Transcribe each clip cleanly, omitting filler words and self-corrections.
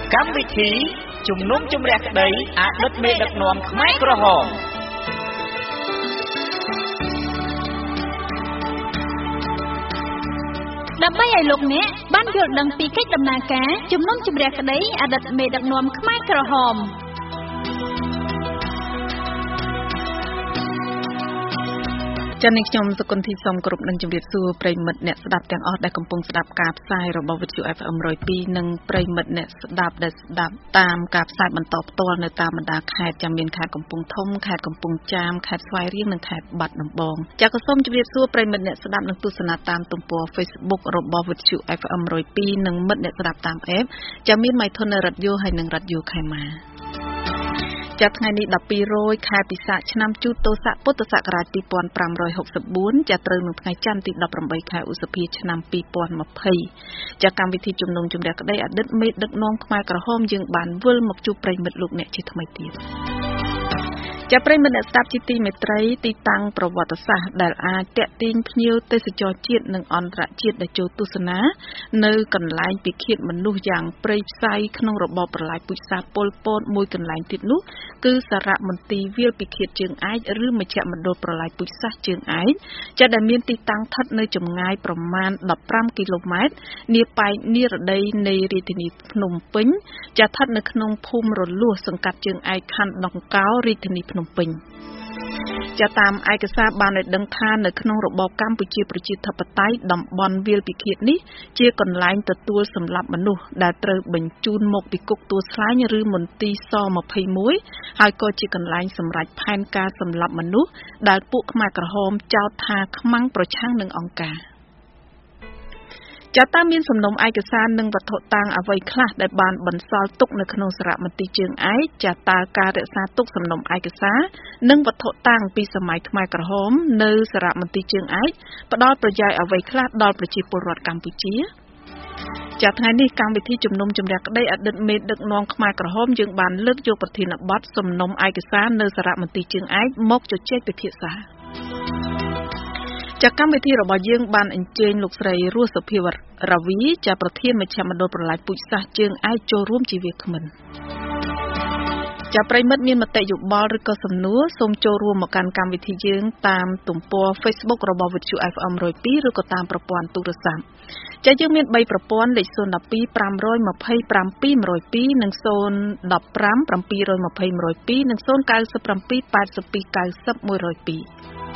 កម្មវិធីជំនុំជម្រះក្តីអតីតមេដឹកនាំខ្មែរក្រហមដើម្បីឲ្យលោកអ្នកបានយល់ដឹងពីកិច្ចដំណើរការជំនុំជម្រះក្តីអតីតមេដឹកនាំខ្មែរក្រហមចា៎នេះខ្ញុំសុគន្ធីសូមគោរពនឹងជម្រាបសួរប្រិយមិត្តអ្នកស្ដាប់ទាំងអស់ដែលកំពុងស្ដាប់ការផ្សាយរបស់វិទ្យុ FM 102និងប្រិយមិត្តអ្នកស្ដាប់ដែលស្ដាប់តាមការផ្សាយបន្តផ្ទាល់នៅតាមបណ្ដាខេត្តចា៎មានខេត្តកំពង់ធំខេត្តកំពង់ចាមខេត្តស្វាយរៀងនិងខេត្តបាត់ដំបងចា៎ក៏សូមជម្រាបសួរប្រិយមិត្តអ្នកស្ដាប់និងទស្សនាតាមទំព័រ Facebook របស់វិទ្យុ FM 102និងមិត្តអ្នកស្ដាប់តាម App ចា៎មានម៉ៃធនរ៉ាឌីយ៉ូហើយនិងរ៉ាឌីយ៉ូខេម៉ាចាប់ថ្ងៃនេះ12រោចខែពិសាខឆ្នាំជូតទស័កពុទ្ធសករាជ2564ចាប់ត្រូវនៅថ្ងៃច័ន្ទទី18ខែឧសភាឆ្នាំ2020ចាកម្មវិធីជំនុំជម្រះក្តីអតីតមេដឹកនាំខ្មែរក្រហមយើងបានវិលមកជួបប្រិយមិត្តលោកអ្នកជាថ្មីទៀតចាប់ប្រិយមិត្តអ្នកស្ដាប់ជាទីមេត្រីទីតាំងប្រវត្តិសាស្ត្រដែលអាចតាក់ទាញភ្ញៀវទេសចរជាតិនិងអន្តរជាតិដែលចូលទស្សនានៅកន្លែងពិឃាតមនុស្សយ៉ាងព្រៃផ្សៃក្នុងរបបប្រល័យពូជសាសន៍ប៉ុលពតមួយកន្លែងទៀតនោះគឺសារមន្ទីរវាលពិឃាតជើងឯកឬមជ្ឈមណ្ឌលប្រល័យពូជសាសន៍ជើងឯកចាដែលមានទីតាំងស្ថិតនៅចម្ងាយប្រមាណ15គីឡូម៉ែត្រនាប៉ែកនិរតីនៃរាជធានីភ្នំពេញចាស្ថិតនៅក្នុងភូមិរលួសសង្កាត់ជើងឯកខណ្ឌដង្កោរាជធានីភ្នំពេញចាតាមឯកសារបានឲ្យដឹងថានៅក្នុងរបបកម្ពុជាប្រជាធិបតេយ្យតំបន់វាលពិឃាតនេះជាកន្លែងទទួលសម្លាប់មនុស្សដែលត្រូវបញ្ជូនមកពីគុកទួលស្លែងឬមន្ទីរស21ហើយក៏ជាកន្លែងសម្រាប់ផែនការសម្លាប់មនុស្សដែលពួកខ្មែរក្រហមចោទថាខ្មាំងប្រឆាំងនឹងអង្គការចាតាមមានសំណុំឯកសារនិងវត្ថុតាងអ្វីខ្លះដែលបានបន្សល់ទុកនៅក្នុងសារមន្ទីរជើងឯកចាតើការរក្សាទុកសំណុំឯកសារនិងវត្ថុតាងពីសម័យខ្មែរក្រហមនៅសារមន្ទីរជើងឯកផ្ដល់ប្រយោជន៍អ្វីខ្លះដល់ប្រជាពលរដ្ឋកម្ពុជាចាថ្ងៃនេះកម្មវិធីជំនុំជម្រះក្តីអតីតមេដឹកនាំខ្មែរក្រហមយើងបានលើកយកប្រធានបទសំណុំឯកសារនៅសារមន្ទីរជើងឯកមកជជែកពិភាក្សាចាកម្មវិធីរបស់យើងបានអញ្ជើញលោកស្រីរស់សុភាវរាវីចាប្រធានមជ្ឈមណ្ឌលប្រល័យពូជសាសន៍ជើងឯកចូលរួមជាវាគ្មិនចាប្រិមិត្តមានមតិយោបល់ឬក៏សំណួរសូមចូលរួមមកកាន់កម្មវិធីយើងតាមទំព័រ Facebook របស់វិទ្យុ FM 102ឬក៏តាមប្រព័ន្ធទូរស័ព្ទចាយើងមាន3ប្រព័ន្ធលេខ012 527 102និង015 720 102និង097 82 90 102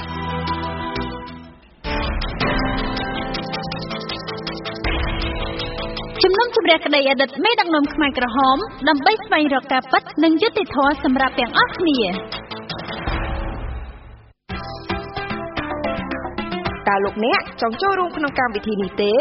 ជំនុំជម្រះក្តីអតីតមេដឹកនាំខ្មែរក្រហមដើម្បីស្វែងរកការពិតនិងយុត្តិធម៌សម្រាប់ទាំងអស់គ្នាតើលោកអ្នកចង់ចូលរួមក្នុងកម្មវិធីនេះទេ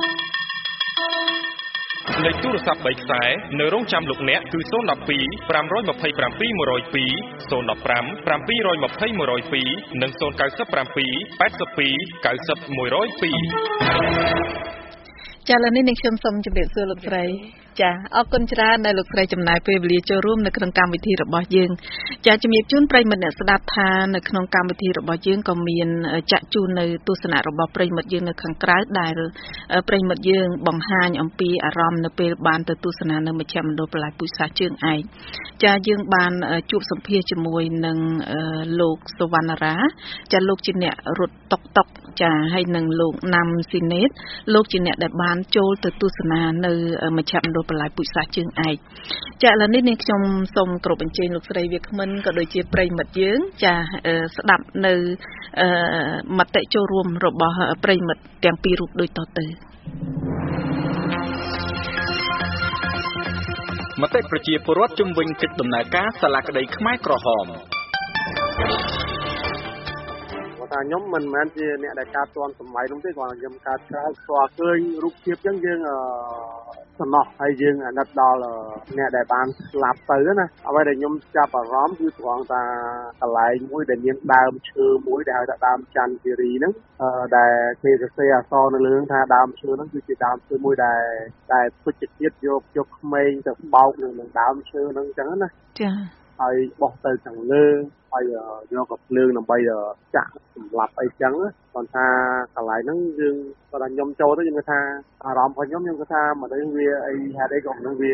លេខទូរស័ព្ទ3ខ្សែនៅរងចាំលោកអ្នកគឺ012 527 102 015 720 102និង097 82 90 102 ចាឥឡូវនេះខ្ញុំសូមជម្រាបសួរលោកស្រីចាអរគុណច្រើនដែលលោកស្រីចំណាយពេលវេលាចូលរួមនៅក្នុងកម្មវិធីរបស់យើងចាជំរាបជូនប្រិយមិត្តអ្នកស្ដាប់ថានៅក្នុងកម្មវិធីរបស់យើងក៏មានចាក់ជូននៅទស្សនៈរបស់ប្រិយមិត្តយើងនៅខាងក្រៅដែលប្រិយមិត្តយើងបង្ហាញអំពីអារម្មណ៍នៅពេលបានទៅទស្សនានៅមជ្ឈមណ្ឌលប្រល័យពូជសាសន៍ជើងឯកចាយើងបានជួបសម្ភាសជាមួយនឹងលោកសុវណ្ណរាចាលោកជាអ្នករត់តុកតុកចាហើយនឹងលោកណាំស៊ីណេតលោកជាអ្នកដែលបានចូលទៅទស្សនានៅមជ្ឈមណ្ឌលប្រល័យពូជសាសន៍ជើងឯកចាឥឡូវនេះខ្ញុំសូមគោរពអញ្ជើញលោកស្រីវាគ្មិនក៏ដូចជាប្រិយមិត្តយើងចាស្ដាប់នៅមតិចូលរួមរបស់ប្រិយមិត្តទាំងពីររូបដូចតទៅមតិប្រជាពលរដ្ឋជំវិញកិច្ចដំណើរការសាលាក្តីខ្មែរក្រហមថាខ្ញុំមិនមែនជាអ្នកដែលការទាន់សម័យនោះទេគ្រាន់តែខ្ញុំការឆ្លងស្គាល់ឃើញរូបភាពអញ្ចឹងយើងសំណោះហើយយើងអាណិតដល់អ្នកដែលបានស្លាប់ទៅណាអ្វីដែលខ្ញុំចាប់អារម្មណ៍គឺត្រង់ថាកន្លែងមួយដែលមានដើមឈើមួយដែលហៅថាដើមច័ន្ទគិរីហ្នឹងដែលគេសរសេរអក្សរនៅលើហ្នឹងថាដើមឈើហ្នឹងគឺជាដើមឈើមួយដែលពេជ្ជជាតិយកក្មេងទៅបោកនឹងដើមឈើហ្នឹងអញ្ចឹងណាចាហើយបោះទៅខាងលើហើយយកកំភ្លើងដើម្បីចាក់សម្លាប់អីចឹងគាត់ថាកន្លែងហ្នឹងយើងគាត់ថាខ្ញុំចូលទៅខ្ញុំថាអារម្មណ៍របស់ខ្ញុំគាត់ថាមនុស្សវាអីហេតុអីក៏មនុស្សវា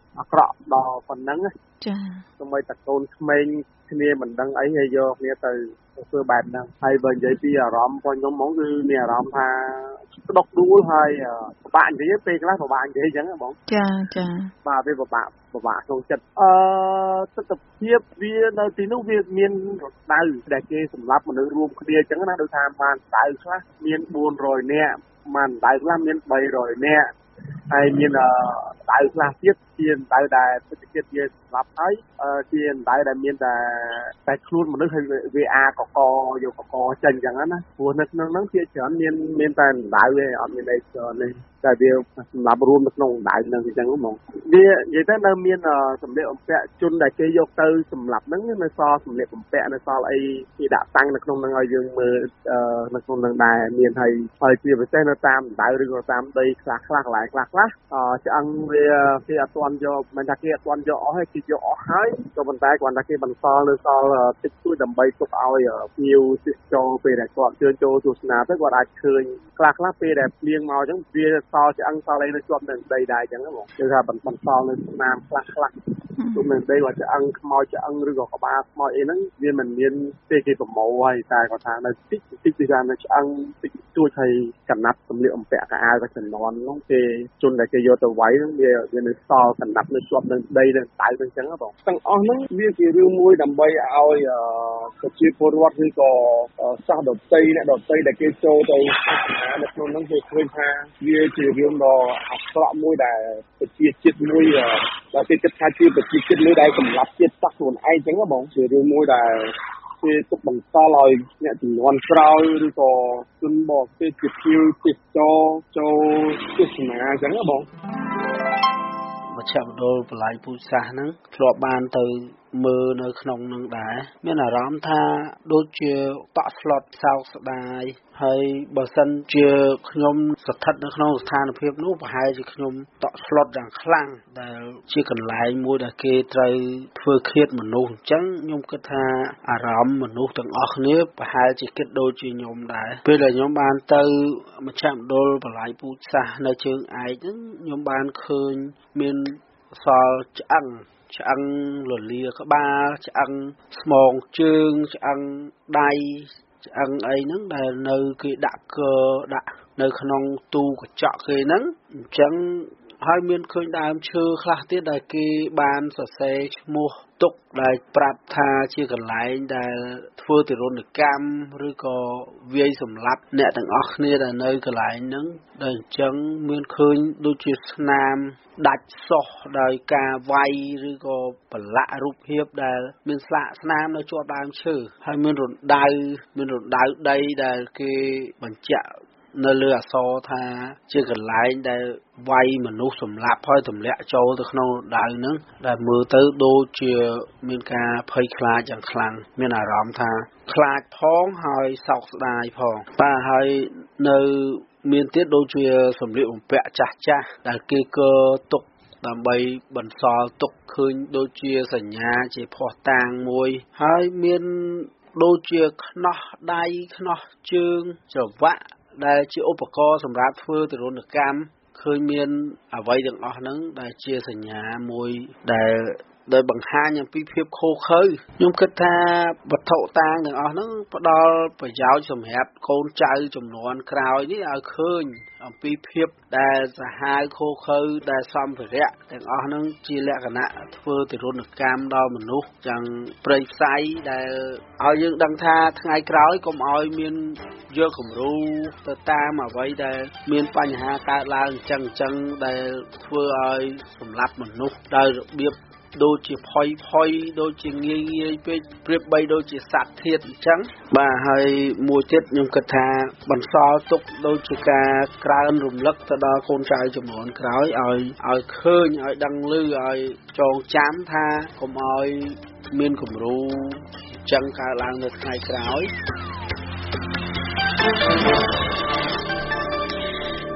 អាក្រក់ដល់ប៉ុណ្ណឹងចាសូម្បីតែកូនក្មេងគ្នាមិនដឹងអីហើយយកគ្នាទៅធ្វើបែបហ្នឹងហើយបើនិយាយពីអារម្មណ៍របស់ខ្ញុំហ្មងគឺមានអារម្មណ៍ថាក្តុកដួលហើយពិបាកនិយាយពេលខ្លះពិបាកនិយាយអញ្ចឹងបងចាបាទវាពិបាកក្នុងចិត្តទស្សនភាពវានៅទីនោះវាមានរដៅដែលគេសម្លាប់មនុស្សរួមគ្នាអញ្ចឹងណាដូចថាបានដៅខ្លះមាន400នាក់បានដៅខ្លះមាន300នាក់ហើយមានដៅខ្លះទៀតជាដៅដែលពិតជាវាសម្រាប់ហើយជាដៅដែលមានតែខ្លួនមនុស្សហើយវាកកយកកកចេញអញ្ចឹងណាព្រោះនៅក្នុងហ្នឹងជាច្រើនមានតែដៅឯងអត់មានអីច្រើនទេតែវាសម្រាប់រួមនៅក្នុងដៅហ្នឹងអញ្ចឹងហ្មងវានិយាយទៅនៅមានសម្លៀកបំពាក់ជនដែលគេយកទៅសម្រាប់ហ្នឹងនៅសល់សម្លៀកបំពាក់នៅសល់អីគេដាក់តាំងនៅក្នុងហ្នឹងឲ្យយើងមើលនៅក្នុងហ្នឹងដែរមានហើយជាពិសេសនៅតាមដៅឬក៏តាមដីខ្លះកន្លែងខ្លះឆ្អឹងវាគេអត់ទាន់យកមិនថាគេអត់ទាន់យកអស់ទេគេយកអស់ហើយក៏ប៉ុន្តែគ្រាន់តែគេបន្សល់នៅសល់តិចតួចដើម្បីទុកឲ្យភ្ញៀវទេសចរពេលដែលគាត់ជឿនចូលទស្សនាទៅគាត់អាចឃើញខ្លះពេលដែលភ្លៀងមកអញ្ចឹងវាសល់ឆ្អឹងសល់អីនៅជាប់នៅដីដែរអញ្ចឹងហ្មងគឺថាបន្សល់នៅស្នាមខ្លះទុំនៅដីគាត់ឆ្អឹងខ្មោចឆ្អឹងឬក៏ក្បាលខ្មោចអីហ្នឹងវាមិនមានទេគេប្រមូលហើយតែគាត់ថានៅតិចពីថានៅឆ្អឹងតិចតួចហើយកណាត់សម្លៀកបំពាក់កៅអៅក៏ចំនួនហ្នឹងគេជនដែលគេយកទៅវាយហ្នឹងវានៅសល់កណាត់នៅជាប់នៅដីនៅដៅហ្នឹងអញ្ចឹងបងទាំងអស់ហ្នឹងវាជារឿងមួយដើម្បីឲ្យប្រជាពលរដ្ឋឬក៏សាសដតីអ្នកដតីដែលគេចូលទៅនៅក្នុងហ្នឹងគេឃើញថាវាជារឿងដ៏អាក្រក់មួយដែលប្រជាជាតិមួយដែលគេគិតថាជាប្រជាជាតិមួយដែលសម្លាប់ជាតិសាសន៍ខ្លួនឯងអញ្ចឹងបងជារឿងមួយដែលគេទុកបន្សល់ឲ្យអ្នកជំនាន់ក្រោយឬក៏ជនបរទេសជាភ្ញៀវទេសចរចូលទស្សនាអញ្ចឹងបងមជ្ឈមណ្ឌលបលាយពូជសាសន៍ហ្នឹងធ្លាប់បានទៅមើលនៅក្នុងនឹងដែរមានអារម្មណ៍ថាដូចជាតក់ស្លុតសោកស្ដាយហើយបើសិនជាខ្ញុំស្ថិតនៅក្នុងស្ថានភាពនោះប្រហែលជាខ្ញុំតក់ស្លុតយ៉ាងខ្លាំងដែលជាកន្លែងមួយដែលគេត្រូវធ្វើឃាតមនុស្សអញ្ចឹងខ្ញុំគិតថាអារម្មណ៍មនុស្សទាំងអស់គ្នាប្រហែលជាគិតដូចជាខ្ញុំដែរពេលដែលខ្ញុំបានទៅមជ្ឈមណ្ឌលបលាយពូជសាសន៍នៅជើងឯកហ្នឹងខ្ញុំបានឃើញមានសល់ឆ្អឹងលលាក្បាលឆ្អឹងស្មងជើងឆ្អឹងដៃឆ្អឹងអីហ្នឹងដែលនៅគេដាក់នៅក្នុងទូកញ្ចក់គេហ្នឹងអញ្ចឹងហើយមានឃើញដើមឈើខ្លះទៀតដែលគេបានសរសេរឈ្មោះទុកដែលប្រាប់ថាជាកន្លែងដែលធ្វើទរណកម្មឬក៏វាយសម្លាប់អ្នកទាំងអស់គ្នាដែលនៅកន្លែងហ្នឹងដែលអញ្ចឹងមានឃើញដូចជាស្នាមដាច់សោះដោយការវាយឬក៏ប្រឡាក់រូបភាពដែលមានស្លាកស្នាមនៅជាប់ដើមឈើហើយមានរណ្ដៅដីដែលគេបញ្ជាក់នៅលើអក្សរថាជាកន្លែងដែលវាយមនុស្សសម្លាប់ហើយទម្លាក់ចូលទៅក្នុងរណ្ដៅហ្នឹងដែលមើលទៅដូចជាមានការភ័យខ្លាចយ៉ាងខ្លាំងមានអារម្មណ៍ថាខ្លាចផងហើយសោកស្ដាយផងបាទហើយនៅមានទៀតដូចជាសម្លៀកបំពាក់ចាស់ដែលគេកើទុកដើម្បីបន្សល់ទុកឃើញដូចជាសញ្ញាជាភស្តុតាងមួយហើយមានដូចជាខ្នោះដៃខ្នោះជើងច្រវាក់ដែលជាឧបករណ៍សម្រាប់ធ្វើទរណកម្មឃើញមានអ្វីទាំងអស់ហ្នឹងដែលជាសញ្ញាមួយដែលបង្ហាញអំពីភាពខុសខើខ្ញុំគិតថាវត្ថុតាងទាំងអស់ហ្នឹងផ្ដល់ប្រយោជន៍សម្រាប់កូនចៅជំនាន់ក្រោយនេះឲ្យឃើញអំពីភាពដែលសាហាវខុសខើដែលសម្ភារៈទាំងអស់ហ្នឹងជាលក្ខណៈធ្វើទរណកម្មដល់មនុស្សយ៉ាងព្រៃផ្សៃដែលឲ្យយើងដឹងថាថ្ងៃក្រោយកុំឲ្យមានយកគំរូទៅតាមអ្វីដែលមានបញ្ហាកើតឡើងអញ្ចឹងដែលធ្វើឲ្យសម្លាប់មនុស្សដោយរបៀបដូចជាផុយដូចជាងាយពេកប្រៀបបីដូចជាសត្វធាតុអញ្ចឹងបាទហើយមួយទៀតខ្ញុំគិតថាបន្សល់ទុកដូចជាការក្រើនរំលឹកទៅដល់កូនចៅជំនាន់ក្រោយឲ្យឃើញឲ្យដឹងឮឲ្យចងចាំថាកុំឲ្យមានគំរូអញ្ចឹងកើតឡើងនៅថ្ងៃក្រោយ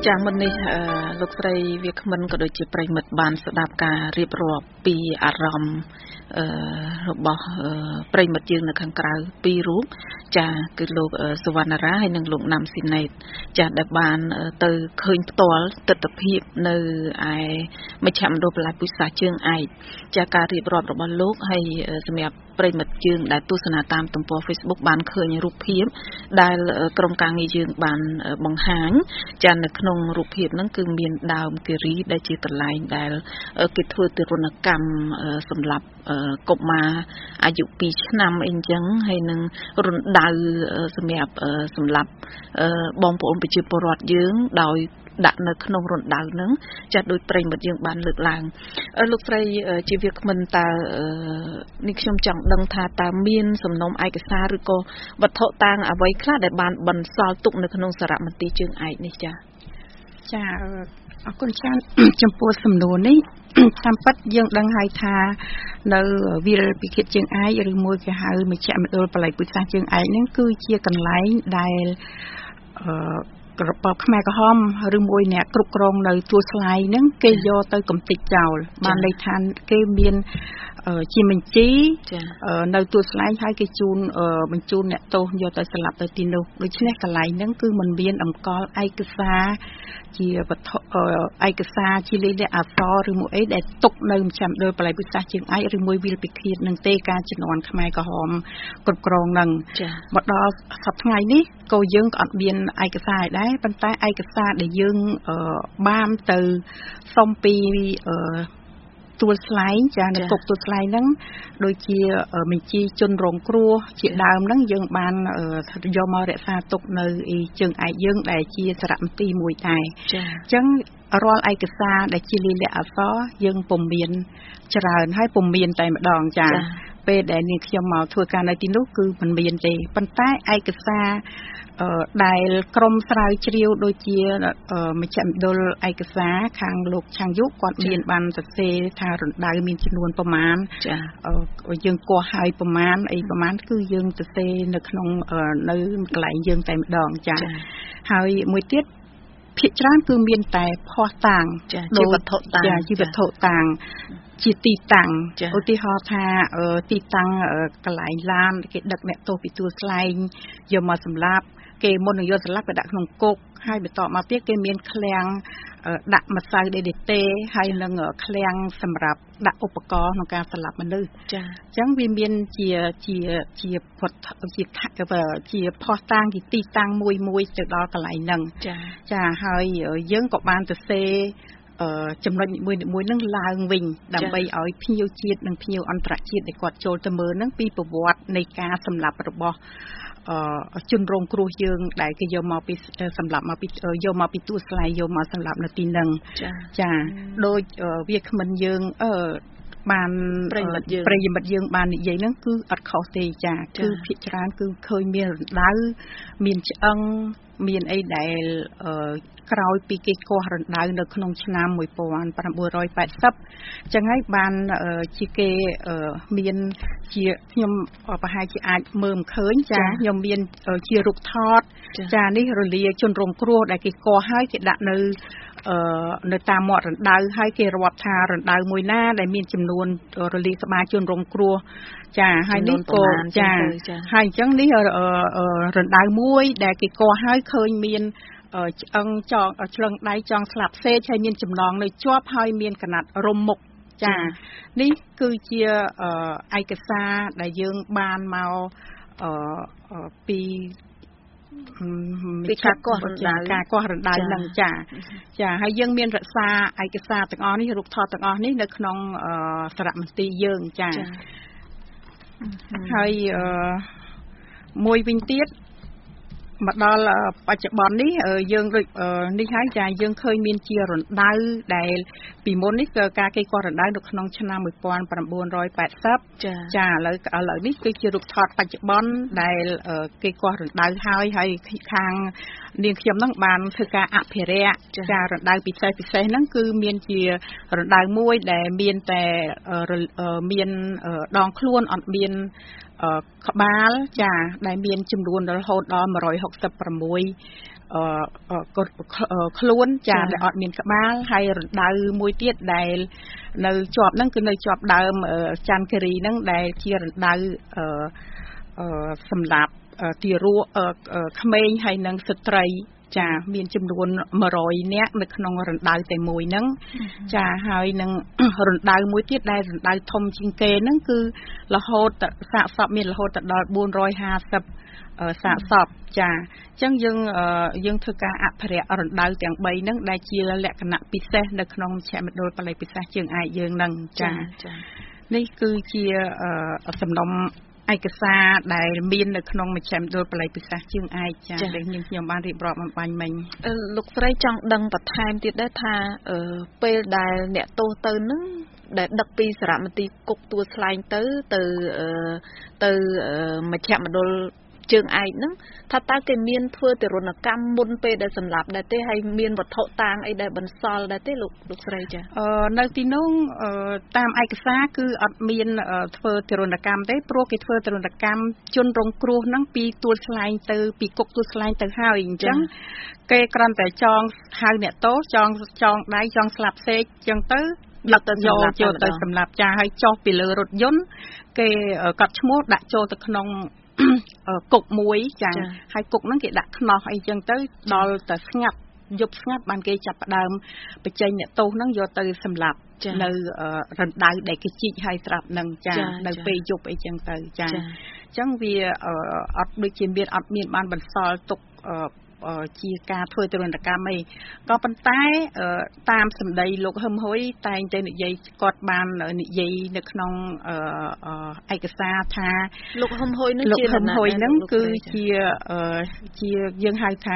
ចាមុននេះលោកស្រីវាគ្មិនក៏ដូចជាប្រិមិត្តបានស្ដាប់ការរៀបរាប់ពីអារម្មណ៍របស់ប្រិមិត្តយើងនៅខាងក្រៅពីររូបចាគឺលោកសុវណ្ណរាហើយនិងលោកណាំស៊ីណេតចាដែលបានទៅឃើញផ្ទាល់ទស្សនវិជ្ជានៅឯមជ្ឈមណ្ឌលបន្លាយពូជសាសន៍ជើងឯកចាការរៀបរាប់របស់លោកហើយសម្រាប់ប្រិមិត្តយើងដែលទស្សនាតាមទំព័រ Facebook បានឃើញរូបភាពដែលក្រុមការងារយើងបានបង្ហាញចានៅក្នុងរូបភាពហ្នឹងគឺមានដើមគិរីដែលជាកន្លែងដែលគេធ្វើទរណកម្មសម្រាប់កុមារអាយុ2ឆ្នាំអីចឹងហើយនឹងរណ្ដៅសម្រាប់បងប្អូនប្រជាពលរដ្ឋយើងដោយដាក់នៅក្នុងរណ្ដៅហ្នឹងចាស់ដោយប្រិមិត្តយើងបានលើកឡើងលោកស្រីជាវាគ្មិនតើនេះខ្ញុំចង់ដឹងថាតើមានសំណុំឯកសារឬក៏វត្ថុតាងអ្វីខ្លះដែលបានបន្សល់ទុកនៅក្នុងសារមន្ទីរជើងឯកនេះចាអរគុណច្រើនចំពោះសំណួរនេះតាមពិតយើងដឹងហើយថានៅវិលពិឃាតជើងឯកឬមួយគេហៅមជ្ឈមណ្ឌលបល័យពូជសាសន៍ជើងឯកហ្នឹងគឺជាកន្លែងដែលរបបខ្មែរក្រហមឬមួយអ្នកគ្រប់គ្រងនៅទួលស្លែងហ្នឹងគេយកទៅកំទេចចោលបានន័យថាគេមានជាបញ្ជីនៅទួលស្លែងហើយគេបញ្ជូនអ្នកទោសយកទៅស្លាប់ទៅទីនោះដូច្នេះកន្លែងហ្នឹងគឺมันមានតម្កល់ឯកសារជាវត្ថុឯកសារជាលេខអក្សរឬមួយអីដែលទុកនៅមជ្ឈមណ្ឌលបល័យពូជសាសន៍ជើងឯកឬមួយវិលពិឃាតនឹងទេការជំនាន់ខ្មែរក្រហមគ្រប់គ្រងនឹងមកដល់សប្តាហ៍ថ្ងៃនេះក៏យើងក៏អត់មានឯកសារដែរប៉ុន្តែឯកសារដែលយើងបានទៅសុំពីទួលស្លែងចានៅគុកទួលស្លែងហ្នឹងដូចជាបញ្ជីជនរងគ្រោះជាដើមហ្នឹងយើងបានយកមករក្សាទុកនៅជើងឯកយើងដែលជាសារមន្ទីរមួយដែរអញ្ចឹងរាល់ឯកសារដែលជាលិខិតអក្សរយើងពុំមានច្រើនហើយពុំមានតែម្ដងចាពេលដែលនាងខ្ញុំមកធ្វើការនៅទីនោះគឺមិនមានទេប៉ុន្តែឯកសារដែលក្រមស្រាវជ្រាវដូចជាមជ្ឈមណ្ឌលឯកសារខាងលោកឆាំងយុគាត់មានបានសរសេរថារណ្ដៅមានចំនួនប្រមាណយើងកោះហើយប្រមាណអីប្រមាណគឺយើងសរសេរនៅក្នុងនៅកន្លែងយើងតែម្ដងចាហើយមួយទៀតភាគច្រើនគឺមានតែភ័ស្តុតាងជាវត្ថុតាងជាវត្ថុតាងជាទីតាំងឧទាហរណ៍ថាទីតាំងកន្លែងឡានគេដឹកអ្នកទោសពីទួលស្លែងយកមកសម្លាប់គេមុននឹងយកសម្លាប់គេដាក់ក្នុងគុកហើយបន្តមកទៀតគេមានឃ្លាំងដាក់ម្សៅ DDT ហើយនឹងឃ្លាំងសម្រាប់ដាក់ឧបករណ៍ក្នុងការសម្លាប់មនុស្សចាអញ្ចឹងវាមានជាភ័ស្តុតាងជាទីតាំងមួយទៅដល់កន្លែងហ្នឹងចាហើយយើងក៏បានទៅសេចំណុចមួយនឹងឡើងវិញដើម្បីឲ្យភ្ញៀវជាតិនិងភ្ញៀវអន្តរជាតិដែលគាត់ចូលទៅមើលហ្នឹងពីប្រវត្តិនៃការសម្លាប់របស់ជនរងគ្រោះយើងដែលគេយកមកពីសម្លាប់មកពីយកមកពីទួលស្លែងយកមកសម្លាប់នៅទីហ្នឹងចាដូចវាគ្មិនយើងបានប្រិយមិត្តយើងបាននិយាយហ្នឹងគឺអត់ខុសទេចាគឺភាគច្រើនគឺឃើញមានរណ្ដៅមានឆ្អឹងមានអីដែលក្រោយពីគេកោះរណ្ដៅនៅក្នុងឆ្នាំ1980ចឹងហើយបានជាគេមានជាខ្ញុំប្រហែលជាអាចមើលមិនឃើញចាខ្ញុំមានជារូបថតចានេះរលាជនរងគ្រោះដែលគេកោះហើយគេដាក់នៅតាមមាត់រណ្ដៅហើយគេរាប់ថារណ្ដៅមួយណាដែលមានចំនួនរលាក្បាលជនរងគ្រោះចាហើយនេះក៏ចាហើយអញ្ចឹងនេះរណ្ដៅមួយដែលគេកោះហើយឃើញមានឆ្អឹងចងឆ្លងដៃចងស្លាប់សេកហើយមានចំណងនៅជាប់ហើយមានកណាត់រុំមុខចានេះគឺជាឯកសារដែលយើងបានមកពីការកោះរណ្ដៅហ្នឹងចាហើយយើងមានរក្សាឯកសារទាំងអស់នេះរូបថតទាំងអស់នេះនៅក្នុងសារមន្ទីរយើងចាហើយមួយវិញទៀតមកដល់បច្ចុប្បន្ននេះយើងដូចនេះហើយចាយើងឃើញមានជារណ្ដៅដែលពីមុននេះគឺការគេកោះរណ្ដៅនៅក្នុងឆ្នាំ1980ចាឥឡូវនេះគឺជារូបថតបច្ចុប្បន្នដែលគេកោះរណ្ដៅហើយខាងនាងខ្ញុំហ្នឹងបានធ្វើការអភិរក្សចារណ្ដៅពិសេសហ្នឹងគឺមានជារណ្ដៅមួយដែលមានតែមានដងខ្លួនអត់មានក្បាលចាដែលមានចំនួនរហូតដល់166 ខ្លួនចាដែលអត់មានក្បាលហើយរណ្ដៅមួយទៀតដែលនៅជាប់ហ្នឹងគឺនៅជាប់ដើមច័ន្ទគិរីហ្នឹងដែលជារណ្ដៅសម្រាប់ទារកក្មេងហើយនិងស្ត្រីចាមានចំនួន100នាក់នៅក្នុងរណ្ដៅតែមួយហ្នឹងចាហើយនឹងរណ្ដៅមួយទៀតដែលរណ្ដៅធំជាងគេហ្នឹងគឺរហូតសាកសពមានរហូតដល់450សាកសពចាអញ្ចឹងយើងធ្វើការអភិរក្សរណ្ដៅទាំង3ហ្នឹងដែលជាលក្ខណៈពិសេសនៅក្នុងមជ្ឈមណ្ឌលបល័យពិសាជើងឯកយើងហ្នឹងចានេះគឺជាសំណុំឯកសារដែលមាននៅក្នុងមជ្ឈមណ្ឌលបល័យពិសាជើងឯកចាដែលខ្ញុំបានរៀបរាប់អំបញ្ញមិញលោកស្រីចង់ដឹងបន្ថែមទៀតដែរថាពេលដែលអ្នកទោសទៅនឹងដែលដឹកពីសារមន្ទីរគុកទួលស្លែងទៅមជ្ឈមណ្ឌលជើងឯកហ្នឹងថាតើគេមានធ្វើទរណកម្មមុនពេលដែលសម្លាប់ដែរទេហើយមានវត្ថុតាងអីដែលបន្សល់ដែរទេលោកស្រីចានៅទីនោះតាមឯកសារគឺអត់មានធ្វើទរណកម្មទេព្រោះគេធ្វើទរណកម្មជនរងគ្រោះហ្នឹងពីទួលស្លែងទៅពីគុកទួលស្លែងទៅហើយអញ្ចឹងគេគ្រាន់តែចងហៅអ្នកទោសចងដៃចងស្លាប់សេកអញ្ចឹងទៅយកទៅសម្លាប់ចាហើយចុះពីលើរថយន្តគេកត់ឈ្មោះដាក់ចូលទៅក្នុងគុកមួយចាហើយគុកហ្នឹងគេដាក់ខ្នោះអីចឹងទៅដល់តែស្ងាត់យប់ស្ងាត់បានគេចាប់ផ្ដើមបញ្ចេញអ្នកទោសហ្នឹងយកទៅសម្លាប់នៅរណ្ដៅដែលគេជីកហើយស្រាប់ហ្នឹងចានៅពេលយប់អីចឹងទៅចាអញ្ចឹងវាអត់ដូចជាមានអត់មានបានបន្សល់ទុកជាការធ្វើទរណកម្មអីក៏ប៉ុន្តែតាមសម្ដីលោកហឹមហ៊ុយតែងតែនិយាយគាត់បាននិយាយនៅក្នុងឯកសារថាលោកហឹមហ៊ុយនឹងជាលោកហឹមហ៊ុយនឹងគឺជាយើងហៅថា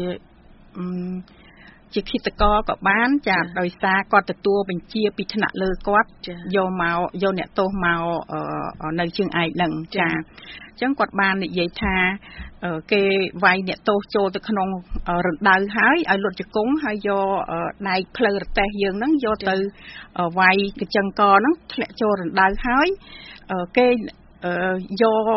ជាឃាតករក៏បានចាដោយសារគាត់ទទួលបញ្ជាពីថ្នាក់លើគាត់យកអ្នកទោសមកនៅជើងឯកហ្នឹងចាអញ្ចឹងគាត់បាននិយាយថាគេវាយអ្នកទោសចូលទៅក្នុងរណ្ដៅហើយឲ្យលុតជង្គង់ហើយយកដែកផ្លូវរទេះយើងហ្នឹងយកទៅវាយកញ្ចឹងកហ្នឹងធ្លាក់ចូលរណ្ដៅហើយគេយក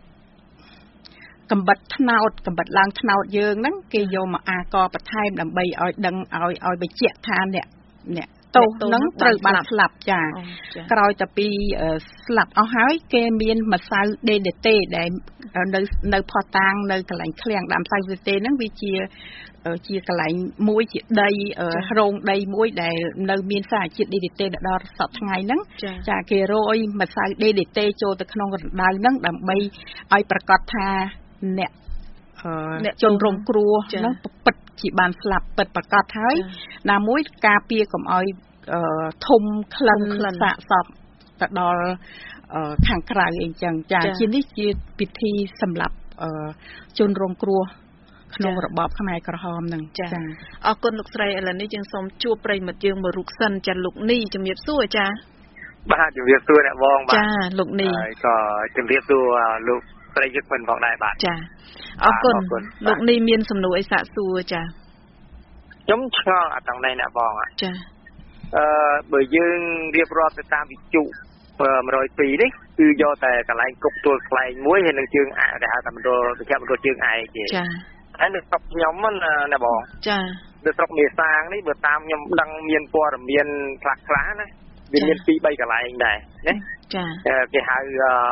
កំបិតឡើងថ្នោតយើងហ្នឹងគេយកមកអាកបន្ថែមដើម្បីឲ្យដឹងឲ្យបញ្ជាក់ថាអ្នកទោសហ្នឹងត្រូវបានស្លាប់ចាក្រោយតែពីស្លាប់អស់ហើយគេមានម្សៅ DDT ដែលនៅផោះតាងនៅកន្លែងឃ្លាំងដើមម្សៅ DDT ហ្នឹងវាជាកន្លែងមួយជាដីរងដីមួយដែលនៅមានសារជាតិ DDT ដល់សប្តាហ៍ថ្ងៃហ្នឹងចាគេរយម្សៅ DDT ចូលទៅក្នុងរណ្ដៅហ្នឹងដើម្បីឲ្យប្រកាសថាអ្នកជនរងគ្រោះហ្នឹងពិតជាបានស្លាប់ពិតប្រកបហើយណាមួយការពារកុំឲ្យធំក្លិនសាកសពទៅដល់ខាងក្រៅអីចឹងចាជានេះជាពិធីសម្រាប់ជនរងគ្រោះក្នុងរបបខ្មែរក្រហមហ្នឹងចាអរគុណលោកស្រីឥឡូវនេះយើងសូមជួបប្រិយមិត្តយើងមួយរូបសិនចាលោកនីជំរាបសួរចាបាទជំរាបសួរអ្នកបងបាទចាលោកនីហើយក៏ជំរាបសួរលោកស្រីយុគមិនផងដែរបាទចាអរគុណលោកនីមានសំណួរអីសាកសួរចាខ្ញុំឆ្ងល់អត់ទាំងនេះអ្នកបងចាបើយើងរៀបរាប់ទៅតាមវិទ្យុ102នេះគឺយកតែកន្លែងគុកទួលខ្លែងមួយហើយនឹងជើងអាគេហៅថាមណ្ឌលវិជ្ជាមណ្ឌលជើងឯកទេចាហើយនៅស្រុកខ្ញុំណាបងចានៅស្រុកមេសាងនេះបើតាមខ្ញុំដឹងមានព័ត៌មានខ្លះណាវាមាន 2-3 កន្លែងដែរណាចាគេហៅ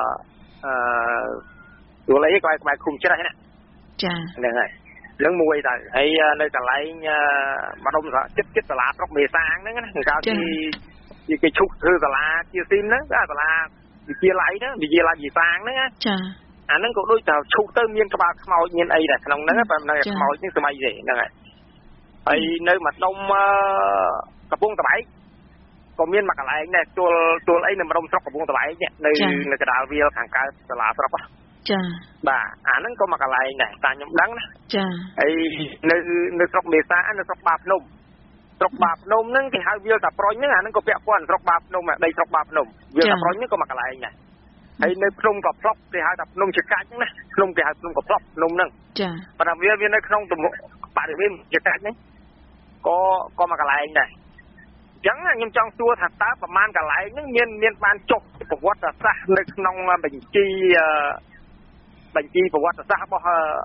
ទួលអីក្បែរឃុំច្រេះណាចាហ្នឹងហើយរឿងមួយទៅហើយនៅកន្លែងម្ដុំចិត្តសាលាស្រុកមេសាងហ្នឹងណាកាលគេឈុកធ្វើសាលាជាស៊ីមហ្នឹងសាលាវិទ្យាល័យហ្នឹងវិទ្យាល័យវិសាងហ្នឹងណាចាអាហ្នឹងក៏ដូចតែឈុកទៅមានក្បាលខ្មោចមានអីដែរក្នុងហ្នឹងតែនៅខ្មោចនេះសម័យទេហ្នឹងហើយនៅម្ដុំកំពង់ត្បែកក៏មានមួយកន្លែងដែរទួលអីនៅម្ដុំស្រុកកំពង់ត្បែកនៅកណ្ដាលវាលខាងកើតសាលាស្រុកចាបាទអាហ្នឹងក៏មួយកន្លែងដែរតែខ្ញុំដឹងណាចាហើយនៅស្រុកមេសានៅស្រុកបាភ្នំហ្នឹងគេហៅវាលតាប្រុញហ្នឹងអាហ្នឹងក៏ពាក់ព័ន្ធស្រុកបាភ្នំដីស្រុកបាភ្នំវាលតាប្រុញហ្នឹងក៏មួយកន្លែងដែរហើយនៅភ្នំកប្លុកគេហៅថាភ្នំចកាច់ហ្នឹងណាភ្នំគេហៅភ្នំកប្លុកភ្នំហ្នឹងចាប៉ុន្តែវានៅក្នុងទំហំបរិវេណចកាច់ហ្នឹងក៏មួយកន្លែងដែរអញ្ចឹងខ្ញុំចង់សួរថាតើប្រមាណកន្លែងហ្នឹងមានបានចុះប្រវត្តិសាស្ត្រនៅក្នុងបញ្ជីប្រវត្តិសាស្ត្ររបស់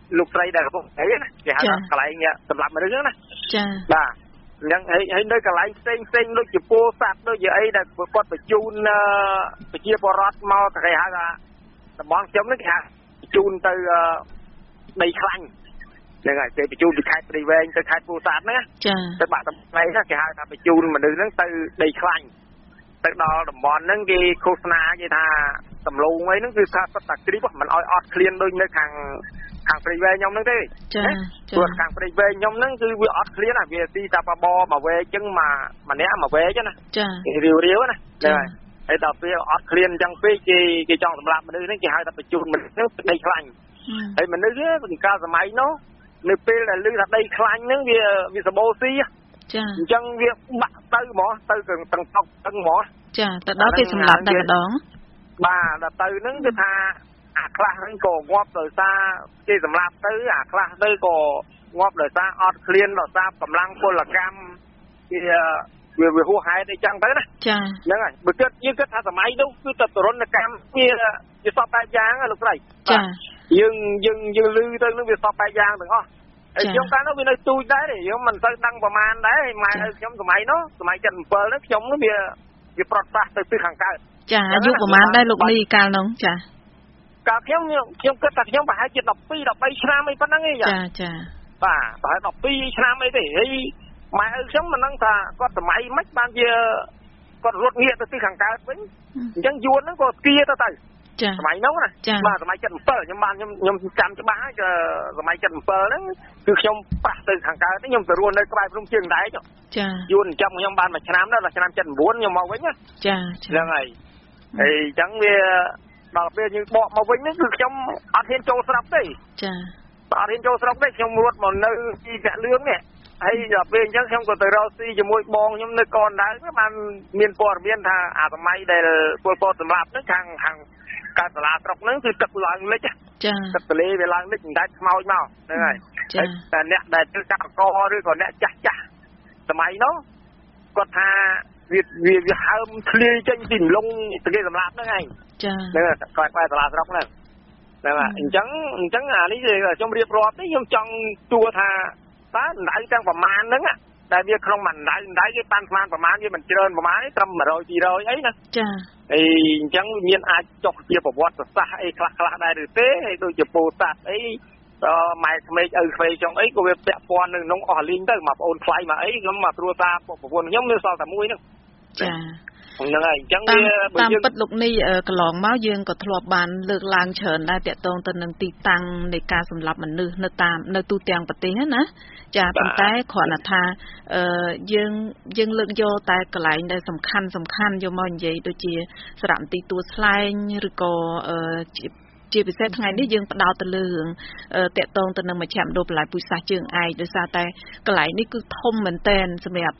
លោកស្រីដែលកំពុងអីណាគេហៅថាកន្លែងសម្រាប់មនុស្សហ្នឹងណាចាបាទអញ្ចឹងហើយនៅកន្លែងផ្សេងដូចជាពោធិ៍សាត់ដូចជាអីដែលគាត់បញ្ជូនប្រជាពលរដ្ឋមកគេហៅថាតំបន់ខ្ញុំហ្នឹងគេហៅបញ្ជូនទៅដីខ្លាញ់ហ្នឹងហើយគេបញ្ជូនពីខេត្តព្រៃវែងទៅខេត្តពោធិ៍សាត់ហ្នឹងចាទៅបាក់តំណែងហ្នឹងគេហៅថាបញ្ជូនមនុស្សហ្នឹងទៅដីខ្លាញ់ទៅដល់តំបន់ហ្នឹងគេឃោសនាគេថាដំឡូងអីហ្នឹងគឺថាសត្វតាគ្រីបមិនអោយអត់ឃ្លានដូចនៅខាងព្រៃវែងខ្ញុំហ្នឹងទេចាព្រោះខាងព្រៃវែងខ្ញុំហ្នឹងគឺវាអត់ឃ្លានវាទីតាបបមកវែងអញ្ចឹងម្នាក់មកវែងណាចារាវណាហ្នឹងហើយដល់ពេលអត់ឃ្លានអញ្ចឹងពេកគេចង់សម្លាប់មនុស្សហ្នឹងគេហៅថាបញ្ជូនមនុស្សហ្នឹងដីខ្លាញ់ហើយមនុស្សហ្នឹងកាលសម័យនោះនៅពេលដែលឮថាដីខ្លាញ់ហ្នឹងវាសបោស៊ីចាអញ្ចឹងវាបាក់ទៅហ្មងទៅទាំងតុកទាំងហ្មងចាទៅដល់គេសម្លាប់តែម្ដងបាទដល់ទៅហ្នឹងគឺថាអាខ្លះហ្នឹងក៏ងាប់ដោយសារគេសម្លាប់ទៅអាខ្លះទៅក៏ងាប់ដោយសារអត់ឃ្លានដោយសារកម្លាំងពលកម្មវាហួសហេតុអីចឹងទៅណាចាហ្នឹងហើយបើយើងគិតថាសម័យនោះគឺទៅទរណកម្មវាសពបែបយ៉ាងលោកស្រីចាយើងឮទៅនឹងវាសពបែបយ៉ាងទាំងអស់ហើយខ្ញុំកាលនោះវានៅទូចដែរខ្ញុំមិនសូវដឹងប្រមាណដែរម៉ែឪខ្ញុំសម័យនោះសម័យ77នោះខ្ញុំនោះវាប្រត់សាសទៅទិសខាងកើតចាអាយុប្រមាណដែរលោកនីកាលនោះចាកាលខ្ញុំគិតថាខ្ញុំប្រហែលជា12 13ឆ្នាំអីប៉ុណ្ណឹងឯងចាបាទប្រហែល12ឆ្នាំអីទេហើយម៉ែឪខ្ញុំមិនដឹងថាគាត់សម័យម៉េចបានជាគាត់រត់ងាកទៅទិសខាងកើតវិញអញ្ចឹងយួនហ្នឹងក៏គៀទៅចាសម័យនោះណាបាទសម័យ77ខ្ញុំចាំច្បាស់ហើយសម័យ77ហ្នឹងគឺខ្ញុំប្រាស់ទៅខាងកើតខ្ញុំទៅរស់នៅក្បែរភ្នំជើងដែកចាយួនចាំខ្ញុំបានមួយឆ្នាំដល់ឆ្នាំ79ខ្ញុំមកវិញណាចាហ្នឹងហើយអញ្ចឹងវាដល់ពេលយើងបកមកវិញហ្នឹងគឺខ្ញុំអត់ហ៊ានចូលស្រុកទេចាអត់ហ៊ានចូលស្រុកទេខ្ញុំរត់មកនៅទីកាក់លឿងនេះហើយដល់ពេលអញ្ចឹងខ្ញុំក៏ទៅរកស៊ីជាមួយបងខ្ញុំនៅកណ្ដាលបានមានព័ត៌មានថាអាសម័យដែលពលពតសម្លាប់ហ្នឹងខាងកើតសាលាស្រុកហ្នឹងគឺទឹកឡើងលិចចាទឹកទលេវាឡើងលិចមិនដាច់ខ្មោចមកហ្នឹងហើយតែអ្នកដែលធ្វើកម្មករឬក៏អ្នកចាស់សម័យនោះគាត់ថាវាហើមធ្លាយចេញពីលងទៅគេសម្លាប់ហ្នឹងឯងចាហ្នឹងគាត់បែរសាលាស្រុកហ្នឹងហើយអញ្ចឹងអានេះខ្ញុំរៀបរាប់នេះខ្ញុំចង់ទួថាតើដៅទាំងប្រមាណហ្នឹងតែវាក្នុងមួយដៅគេបានស្មានប្រមាណវាមិនច្រើនប្រមាណទេត្រឹម100 200អីណាចាអញ្ចឹងមានអាចចុះជាប្រវត្តិសាស្ត្រអីខ្លះដែរឬទេហើយដូចជាពោធិ៍សាត់អីម៉ែក្មេកឪក្មេកចុងអីក៏វាពាក់ព័ន្ធនឹងក្នុងអស់លីងទៅមកបងអូនថ្លៃមកអីខ្ញុំមកគ្រួសារប្រពន្ធខ្ញុំនៅសល់តែមួយហ្នឹងចាហ្នឹងហើយអញ្ចឹងវាតាមពិតលោកនេះកន្លងមកយើងក៏ធ្លាប់បានលើកឡើងច្រើនដែរតាក់ទងទៅនឹងទីតាំងនៃការសម្លាប់មនុស្សនៅទូទាំងប្រទេសណាចាប៉ុន្តែគ្រាន់តែថាយើងលើកយកតែកន្លែងដែលសំខាន់យកមកនិយាយដូចជាសារមន្ទីរទួលស្លែងឬក៏ជាពិសេសថ្ងៃនេះយើងផ្ដោតទៅលើរឿងតាក់ទងទៅនឹងមជ្ឈមណ្ឌលបន្លែពូជសាសន៍ជើងឯកដោយសារតែកន្លែងនេះគឺធំមែនទែនសម្រាប់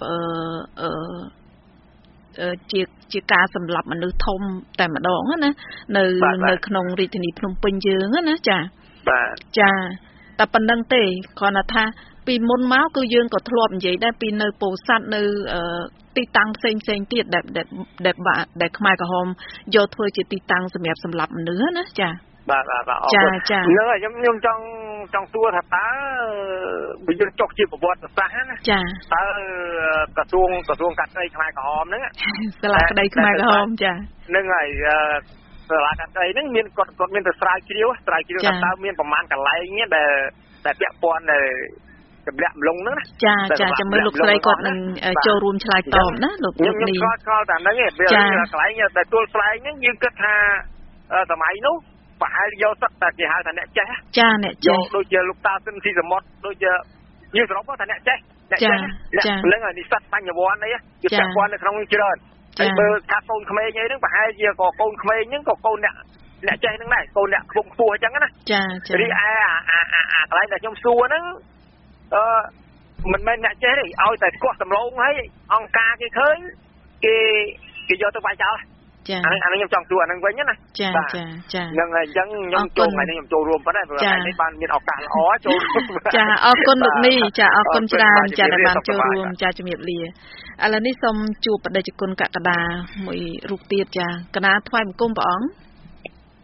ជាការសម្លាប់មនុស្សធំតែម្ដងណានៅក្នុងរាជធានីភ្នំពេញយើងណាចាចាតែប៉ុណ្្នឹងទេគ្រាន់តែថាពីមុនមកគឺយើងក៏ធ្លាប់និយាយដែរពីនៅពោធិ៍សាត់នៅទីតាំងផ្សេងទៀតដែលខ្មែរក្រហមយកធ្វើជាទីតាំងសម្រាប់សម្លាប់មនុស្សណាចាបាទអរគុណហ្នឹងហើយខ្ញុំចង់សួរថាតើបើយើងចុះជាប្រវត្តិសាស្ត្រណាចាតើក្រសួងកាត់ក្តីខ្មែរក្រហមហ្នឹងសាលាក្តីខ្មែរក្រហមចាហ្នឹងហើយសាលាកាត់ក្តីហ្នឹងមានគាត់មានទៅស្រាវជ្រាវថាតើមានប្រមាណកន្លែងដែលពាក់ព័ន្ធចម្លាក់ម្លងហ្នឹងណាចាចាំមើលលោកស្រីគាត់នឹងចូលរួមឆ្លើយតបណាលោកនេះខ្ញុំស្គាល់តែហ្នឹងឯងពេលកន្លែងដែលទួលស្លែងហ្នឹងយើងគិតថាសម័យនោះប្រហែលយកសឹកតែគេហៅថាអ្នកចេះចាអ្នកចេះដូចជាលោកតាស៊ិនស៊ីសមុទ្រដូចជាយើងសរុបថាអ្នកចេះហ្នឹងហើយនិស្សិតបញ្ញវន្តអីគេពាក់ព័ន្ធនៅក្នុងនេះច្រើនហើយបើថាកូនក្មេងអីហ្នឹងប្រហែលជាក៏កូនក្មេងហ្នឹងក៏កូនអ្នកចេះហ្នឹងដែរកូនអ្នកខ្ពង់ខ្ពស់អញ្ចឹងណាចារីឯអាកន្លែងដែលខ្ញុំសួរហ្នឹងមិនមែនអ្នកចេះទេឲ្យតែស្គាល់ដំឡូងហើយអង្គការគេឃើញគេយកទៅវាយចោលអានេះខ្ញុំចង់សួរអានឹងវិញណាចាហ្នឹងហើយអញ្ចឹងខ្ញុំចូលថ្ងៃនេះខ្ញុំចូលរួមប៉ុណ្ណេះព្រោះថ្ងៃនេះបានមានឱកាសល្អចូលរួមចាអរគុណលោកនេះចាអរគុណច្រើនចាដែលបានចូលរួមចាជំរាបលាឥឡូវនេះសូមជួបបដិជគុណកក្កដាមួយរូបទៀតចាកណាថ្វាយបង្គំព្រះអង្គ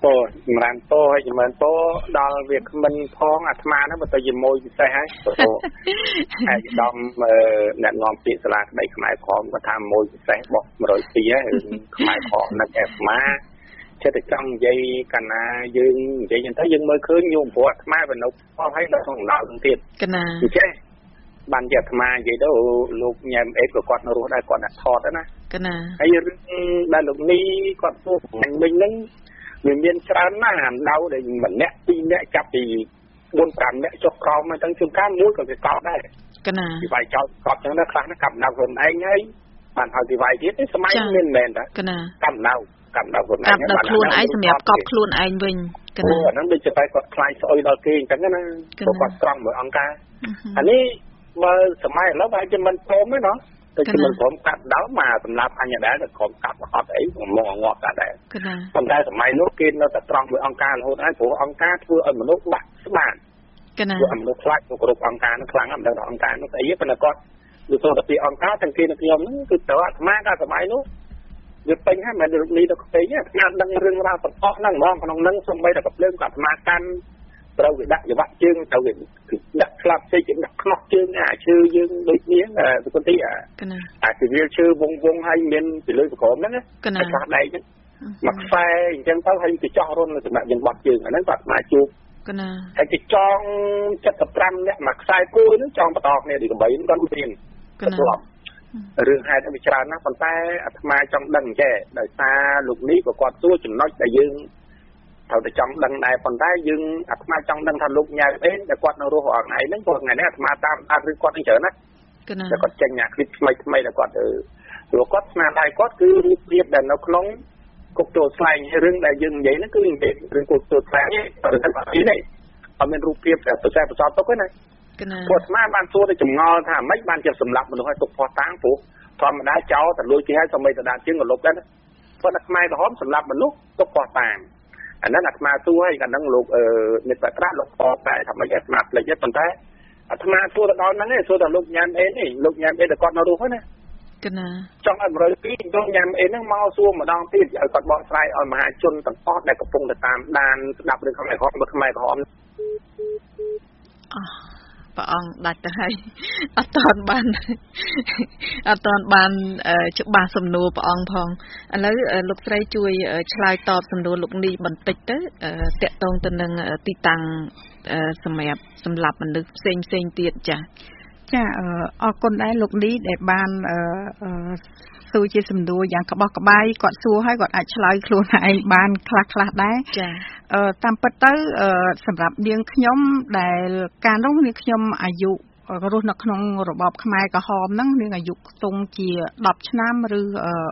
ពោសម្រាប់ពោឲ្យចម្រើនពោដល់វាគ្មិនផងអាត្មាហ្នឹងបើទៅជាមួយពិសេសហើយពោឯកឧត្តមអ្នកនាំពាក្យសាលាក្តីខ្មែរក្រមគាត់ថាមួយពិសេសបោះ102ហើយខ្មែរក្រមនឹងអាត្មាចិត្តតែចង់និយាយកណាយើងនិយាយទៅយើងមើលឃើញញោមព្រោះអាត្មាវានៅផងហើយនៅក្នុងដំណើរនឹងទៀតកណាអញ្ចឹងបានជាអាត្មានិយាយទៅលោកញ៉ែមអេតក៏គាត់នៅរស់ដែរគាត់អ្នកថតណាកណាហើយរឿងដែលលោកនេះគាត់ពោលមិញហ្នឹងវាមានច្រើនណាស់អាដៅដែលម្នាក់ពីរនាក់ចាប់ពី4-5នាក់ចុះក្រោមមកទាំងជួនកាលមួយក៏វាកប់ដែរកណាពីវាយចោលកប់ចឹងណាខ្លះណាកាប់ដៅខ្លួនឯងហើយបានហើយពីវាយទៀតសម័យមានមែនតាកណាកាប់ដៅខ្លួនឯងកាប់ដៅខ្លួនឯងសម្រាប់កប់ខ្លួនឯងវិញកណាអាហ្នឹងដូចជាតែគាត់ខ្លាចស្អុយដល់គេអញ្ចឹងណាគាត់ត្រង់មួយអង្គការអានេះបើសម័យឥឡូវបើជាមិនព្រមទេណាទៅជាមិនព្រមកាត់ដៅមកសម្រាប់អញ្ញាដែរទៅក្រុមកាប់អត់អីមកងាប់កាត់ដែរប៉ុន្តែសម័យនោះគេនៅតែត្រង់មួយអង្គការរហូតហើយព្រោះអង្គការធ្វើឲ្យមនុស្សបាក់ស្បាតកណាធ្វើឲ្យមនុស្សខ្លាចគ្រប់អង្គការនោះខ្លាំងណាស់មិនដឹងថាអង្គការនោះស្អីទេប៉ុន្តែគាត់វាសូមតែពីអង្គការទាំងគេនិងខ្ញុំហ្នឹងគឺទៅអាត្មាកាលសម័យនោះវាពេញហើយមិនរូបនេះទៅផ្ទៃទេអាត្មាដឹងរឿងរ៉ាវទាំងអស់ហ្នឹងហ្មងក្នុងហ្នឹងសូម្បីតែកភ្លើងក៏អាត្មាកាន់ត្រូវគេដាក់ច្រវាក់ជើងត្រូវគេដាក់ផ្លាប់ផ្សេងគេដាក់ខ្នោះជើងអាឈើយើងដូចនេះសុគន្ទីអាពីវាឈើវងហើយមានពីលើសក្រមហ្នឹងណាខ្លះដែកហ្នឹងមកខ្សែអញ្ចឹងទៅហើយគេចោះរុនសម្រាប់យើងបត់ជើងអាហ្នឹងគាត់មកជួបកណាហើយគេចង75នាក់មកខ្សែគួយហ្នឹងចងបន្តគ្នាទី8ហ្នឹងគាត់រៀនកណារឿងហេតុវាច្រើនណាស់ប៉ុន្តែអាត្មាចង់ដឹងចេះដោយសារលោកនេះក៏គាត់សួរចំណុចដែលយើងត្រូវតែចង់ដឹងដែរប៉ុន្តែយើងអាត្មាចង់ដឹងថាលោកញ៉ៅអេដែលគាត់នៅរស់រាល់ថ្ងៃហ្នឹងព្រោះថ្ងៃនេះអាត្មាតាមដានរឿងគាត់ហ្នឹងច្រើនណាស់តែគាត់ចេញអាคลิปថ្មីដែលគាត់ព្រោះគាត់ស្នាដៃគាត់គឺរូបភាពដែលនៅក្នុងគុកទួលស្លែងរឿងដែលយើងនិយាយហ្នឹងគឺនិយាយរឿងគុកទួលស្លែងនេះអត់មានរូបភាពតែប្រសើរទុកទេណាព្រោះអាត្មាបានសួរទៅចម្ងល់ថាម៉េចបានជាសម្លាប់មនុស្សឲ្យទុកផោះតាំងព្រោះធម្មតាចោលតែលួចគេឲ្យសម័យតដាជើងក៏លុបដែរព្រោះតែខ្មែរក្រហមសម្លាប់មនុស្សទុកផោះតាំងអាហ្នឹងអាត្មាសួរឲ្យកាលហ្នឹងលោកនិតបត្រាលោកអតែថាម៉េចអាត្មាផ្លេចទេប៉ុន្តែអាត្មាសួរទៅដល់ហ្នឹងឯងសួរទៅលោកញ៉ាំអេនេះលោកញ៉ាំអេតែគាត់នៅរស់ហ្នឹងណាកណាចង់ឲ្យ102លោកញ៉ាំអេហ្នឹងមកសួរម្ដងទៀតឲ្យគាត់បកស្រាយឲ្យមហាជនទាំងអស់ដែលកំពុងតែតាមដានស្ដាប់រឿងខ្មែរក្រហមខ្មែរក្រហមព្រះអង្គដាច់ទៅហើយអត់តាន់បានច្បាស់សំណួរព្រះអង្គផងឥឡូវលោកស្រីជួយឆ្លើយតបសំណួរលោកនេះបន្តិចទៅតាក់ទងទៅនឹងទីតាំងសម្រាប់មនុស្សផ្សេងទៀតចាអរគុណដែរលោកនេះដែលបានសួរជាសំណួរយ៉ាងក្បោះក្បាយគាត់សួរហើយគាត់អាចឆ្លើយខ្លួនឯងបានខ្លះដែរចាតាមពិតទៅសម្រាប់នាងខ្ញុំដែលកាលនោះនាងខ្ញុំអាយុរស់នៅក្នុងរបបខ្មែរក្រហមហ្នឹងនាងអាយុខ្ទង់ជា10ឆ្នាំឬ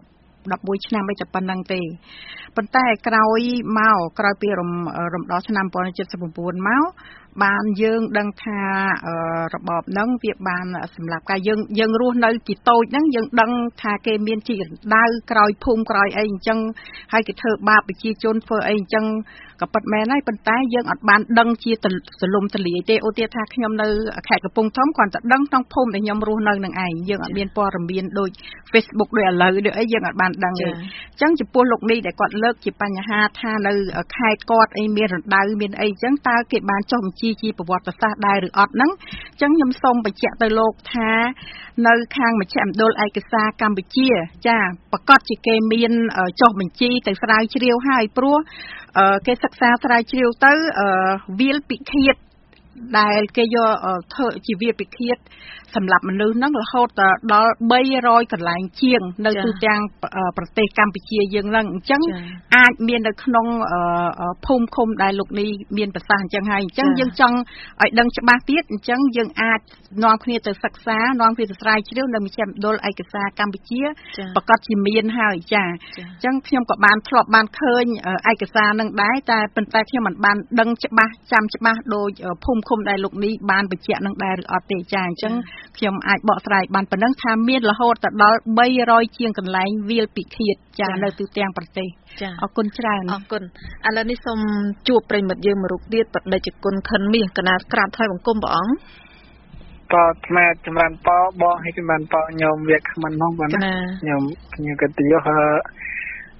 11ឆ្នាំអីតែប៉ុណ្្នឹងទេប៉ុន្តែក្រោយពីរំដោះឆ្នាំ1979មកបានយើងដឹងថារបបហ្នឹងវាបានសម្រាប់ការយើងរស់នៅពីតូចហ្នឹងយើងដឹងថាគេមានជីរដៅក្រោយភូមិក្រោយអីអញ្ចឹងហើយគេធ្វើបាបប្រជាជនធ្វើអីអញ្ចឹងក៏ពិតមែនហើយប៉ុន្តែយើងអត់បានដឹងជាទលំទលាយទេឧទាហរណ៍ថាខ្ញុំនៅខេត្តកំពង់ធំគ្រាន់តែដឹងក្នុងភូមិដែលខ្ញុំរស់នៅនឹងឯងយើងអត់មានព័ត៌មានដូច Facebook ដូចឥឡូវដូចអីយើងអត់បានដឹងទេអញ្ចឹងចំពោះលោកនេះដែលគាត់លើកជាបញ្ហាថានៅខេត្តគាត់អីមានរណ្ដៅមានអីអញ្ចឹងតើគេបានចុះបញ្ជីជាប្រវត្តិសាស្ត្រដែរឬអត់ហ្នឹងអញ្ចឹងខ្ញុំសូមបញ្ជាក់ទៅលោកថានៅខាងមជ្ឈមណ្ឌលឯកសារកម្ពុជាចាប្រកាសជាគេមានចុះបញ្ជីទៅស្រាវជ្រាវហើយព្រោះគេសិក្សាស្រាវជ្រាវទៅវាលពិឃាតដែលគេយកធ្វើជាវាលពិឃាតសម្រាប់មនុស្សហ្នឹងរហូតដល់300កន្លែងជាងនៅទូទាំងប្រទេសកម្ពុជាយើងហ្នឹងអញ្ចឹងអាចមាននៅក្នុងភូមិឃុំដែលលោកនេះមានប្រសាសន៍អញ្ចឹងហើយអញ្ចឹងយើងចង់ឲ្យដឹងច្បាស់ទៀតអញ្ចឹងយើងអាចនាំគ្នាទៅសិក្សានាំគ្នាទៅស្រាវជ្រាវនៅមជ្ឈមណ្ឌលឯកសារកម្ពុជាប្រកាសជាមានហើយចាអញ្ចឹងខ្ញុំក៏បានធ្លាប់បានឃើញឯកសារហ្នឹងដែរតែប៉ុន្តែខ្ញុំមិនបានដឹងច្បាស់ចាំច្បាស់ដូចភូមិឃុំដែលលោកនេះបានបញ្ជាក់នឹងដែរឬអត់ទេចាអញ្ចឹងខ្ញុំអាចបកស្រាយបានប៉ុណ្ណឹងថាមានរហូតដល់300ជាងកន្លែងវាលពិឃាតចានៅទូទាំងប្រទេសអរគុណច្រើនអរគុណឥឡូវនេះសូមជួបប្រិមិត្តយើងមួយរូបទៀតបដិជគុណខិនមាសកណាក្រាបថ្វាយបង្គំព្រះអង្គក៏ថ្មចម្រើនប៉បងឲ្យចម្រើនប៉ញោមវាគ្មិនហ្នឹងបងណាញោមខ្ញុំគិតទៅ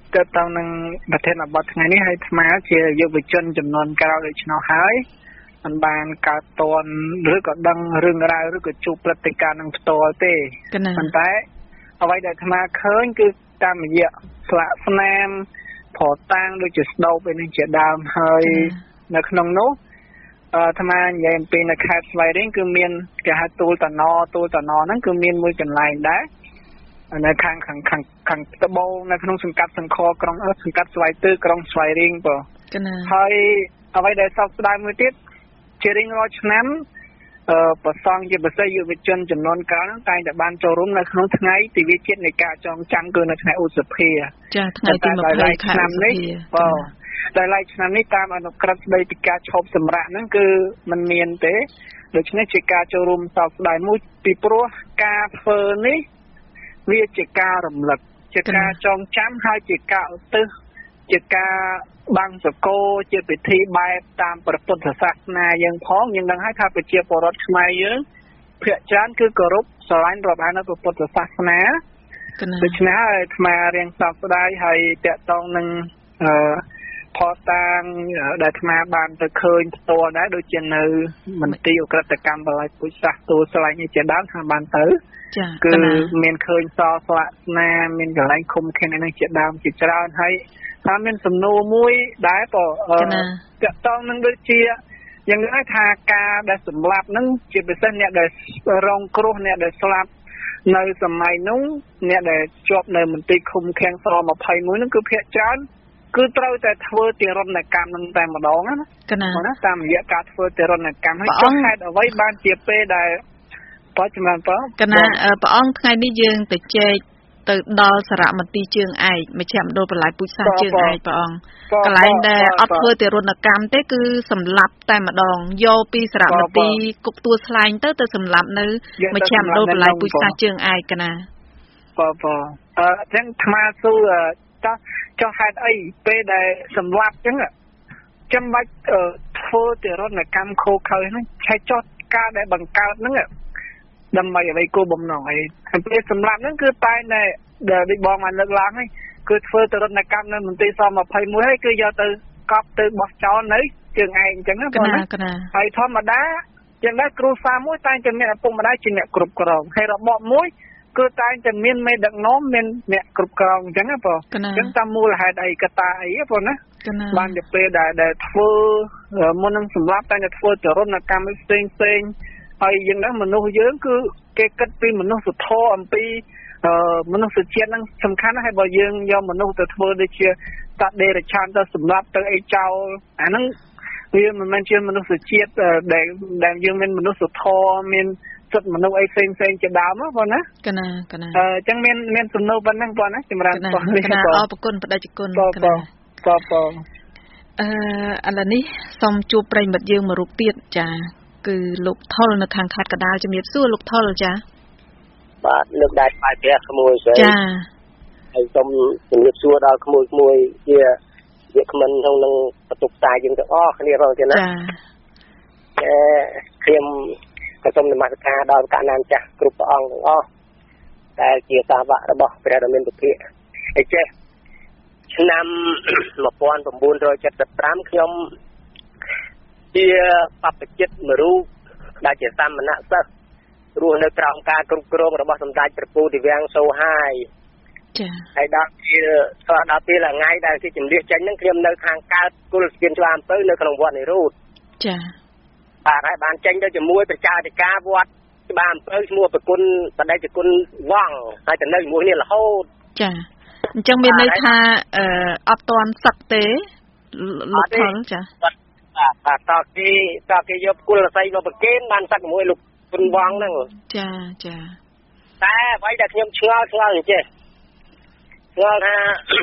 ទៅតនឹងប្រធានបទថ្ងៃនេះឲ្យអាត្មាជាយុវជនចំនួនក្រោយដូចនោះហើយមិនបានកើតតន់ឬក៏ដឹងរឿងរ៉ាវឬក៏ជួបព្រឹត្តិការណ៍នឹងផ្ទាល់ទេប៉ុន្តែអ្វីដែលអាត្មាឃើញគឺតាមរយៈស្លាកស្នាមផតាំងដូចជាស្ដោបឯនេះជាដើមហើយនៅក្នុងនោះអាត្មានិយាយអំពីនៅខេត្តស្វាយរៀងគឺមានគេហៅទូលតណហ្នឹងគឺមានមួយកន្លែងដែរនៅខាងត្បូងនៅក្នុងសង្កាត់សង្ខក្រុងសង្កាត់ស្វាយទើក្រុងស្វាយរៀងបងហើយអ្វីដែលសោកស្ដាយមួយទៀតជារៀងរាល់ឆ្នាំប្រសង់ជាពិសេសយុវជនចំនួនក្រោយហ្នឹងតែងតែបានចូលរួមនៅក្នុងថ្ងៃទិវាជាតិនៃការចងចាំគឺនៅថ្ងៃឧសភាចាថ្ងៃទី20ខែឆ្នាំនេះបងតែឡែកឆ្នាំនេះតាមអនុក្រឹត្យស្ដីពីការឈប់សម្រាកហ្នឹងគឺมันមានទេដូច្នេះជាការចូលរួមសោកស្ដាយមួយពីព្រោះការធ្វើនេះវាជាការរំលឹកជាការចងចាំហើយជាការឧទ្ទិសជាការបាំងសកលជាពិធីបែបតាមព្រះពុទ្ធសាសនាយើងផងយើងដឹងហើយថាប្រជាពលរដ្ឋខ្មែរយើងភាគច្រើនគឺគោរពស្រឡាញ់រាប់អាននៅព្រះពុទ្ធសាសនាដូច្នេះអាត្មារៀងសោកស្ដាយហើយតកតងនឹងផតាងដែលអាត្មាបានទៅឃើញផ្ទាល់ដែរដូចជានៅមន្ទីរអក្រិតកម្មបល័យពុជសាសទូស្លាញ់នេះជាដើមថាបានទៅគឺមានឃើញសស្លាកស្នាមមានកន្លែងឃុំឃាំងនេះជាដើមជាច្រើនហើយថាមានសំណួរមួយដែរតកតងនឹងដូចជាយ៉ាងណាថាការដែលសម្លាប់ហ្នឹងជាពិសេសអ្នកដែលរងគ្រោះអ្នកដែលស្លាប់នៅសម័យនោះអ្នកដែលជាប់នៅមន្ទីរឃុំឃាំងស21ហ្នឹងគឺភាគច្រើនគឺត្រូវតែធ្វើទារុណកម្មនឹងតែម្ដងណាតាមរយៈការធ្វើទារុណកម្មហើយចុះហេតុអ្វីបានជាពេលដែលបច្ចុប្បន្នព្រះអង្គថ្ងៃនេះយើងទៅជែកទៅដល់សារមន្ទីរជើងឯកមជ្ឈមណ្ឌលបល័យពុជសាសជើងឯកព្រះអង្គកន្លែងដែលអត់ធ្វើទារុណកម្មទេគឺសម្លាប់តែម្ដងយកពីសារមន្ទីរគុកទួលស្លែងទៅសម្លាប់នៅមជ្ឈមណ្ឌលបល័យពុជសាសជើងឯកកណាចឹងអាត្មាសួរចុះហេតុអីពេលដែលសម្លាប់ចឹងចាំបាច់ធ្វើទារុណកម្មខូខើហ្នឹងឆែកចោះការដែលបង្កើតហ្នឹងដើម្បីអ្វីគោលបំណងអីហើយពេលសម្លាប់ហ្នឹងគឺតែតែដូចបងបានលើកឡើងហើយគឺធ្វើទារុណកម្មនៅមន្ទីរស21ហើយគឺយកទៅកប់ទៅបោះចោលនៅជើងឯកអញ្ចឹងណាបងណាហើយធម្មតាយ៉ាងណាគ្រូសាមួយតែងតែមានឪពុកម្ដាយជាអ្នកគ្រប់គ្រងហើយរបបមួយគឺតែងតែមានមេដឹកនាំមានអ្នកគ្រប់គ្រងអញ្ចឹងណាបងអញ្ចឹងតាមមូលហេតុអីកត្តាអីបងណាបានទៅពេលដែលធ្វើមុននឹងសម្លាប់តែងតែធ្វើទារុណកម្មផ្សេងហើយយើងដឹងមនុស្សយើងគឺគេគិតពីមនុស្សធម៌អំពីមនុស្សជាតិហ្នឹងសំខាន់ណាស់ហើយបើយើងយកមនុស្សទៅធ្វើដូចជាតដេរឆានទៅសម្លាប់ទៅអីចោលអាហ្នឹងវាមិនមែនជាមនុស្សជាតិដែលយើងមានមនុស្សធម៌មានសិទ្ធិមនុស្សអីផ្សេងជាដើមណាបងណាកណាអញ្ចឹងមានសំណួរប៉ុណ្ណឹងបងណាចម្រើនបងអរគុណបដិជគុណបងឥឡូវនេះសូមជួបប្រិមិត្តយើងមួយរូបទៀតចាគឺលោកថុលនៅខាងខេត្តកណ្ដាលជំរាបសួរលោកថុលចាបាទលើកដៃស្បាយព្រះក្មួយស្រីចាហើយសូមជំរាបសួរដល់ក្មួយជាវាគ្មិនក្នុងនឹងបន្ទប់ផ្សាយយើងទាំងអស់គ្នាផងទេណាខ្ញុំក៏សូមនមស្ការដល់កណ្ដាលចាស់គ្រប់ព្រះអង្គទាំងអស់ដែលជាសាវករបស់ព្រះដ៏មានពភាកអីចេះឆ្នាំ1975ខ្ញុំជាបព្វជិតមួយរូបដែលជាសាមណសិស្សរស់នៅក្រោមការគ្រប់គ្រងរបស់សម្ដេចព្រះពូទិវាំងសូហាយចា៎ហើយដល់ពេលថ្ងៃដែលគេជំនះចេញហ្នឹងខ្ញុំនៅខាងកើតគុលស្ពានជួរអំពៅនៅក្នុងវត្តនិរោធចា៎បាទហើយបានចេញទៅជាមួយប្រជាអធិការវត្តច្បារអំពៅឈ្មោះប្រគុណបដិជគុណវងហើយទៅនៅជាមួយនេះរហូតចា៎អញ្ចឹងមានន័យថាអត់ទាន់សឹកទេលោកថុលចា៎បាទតគេយកគុលរស័យមកប្រគេនបានសឹកជាមួយលោកគុណវងហ្នឹងចាតែអ្វីដែលខ្ញុំឆ្ងល់អញ្ចេះឆ្ងល់ថា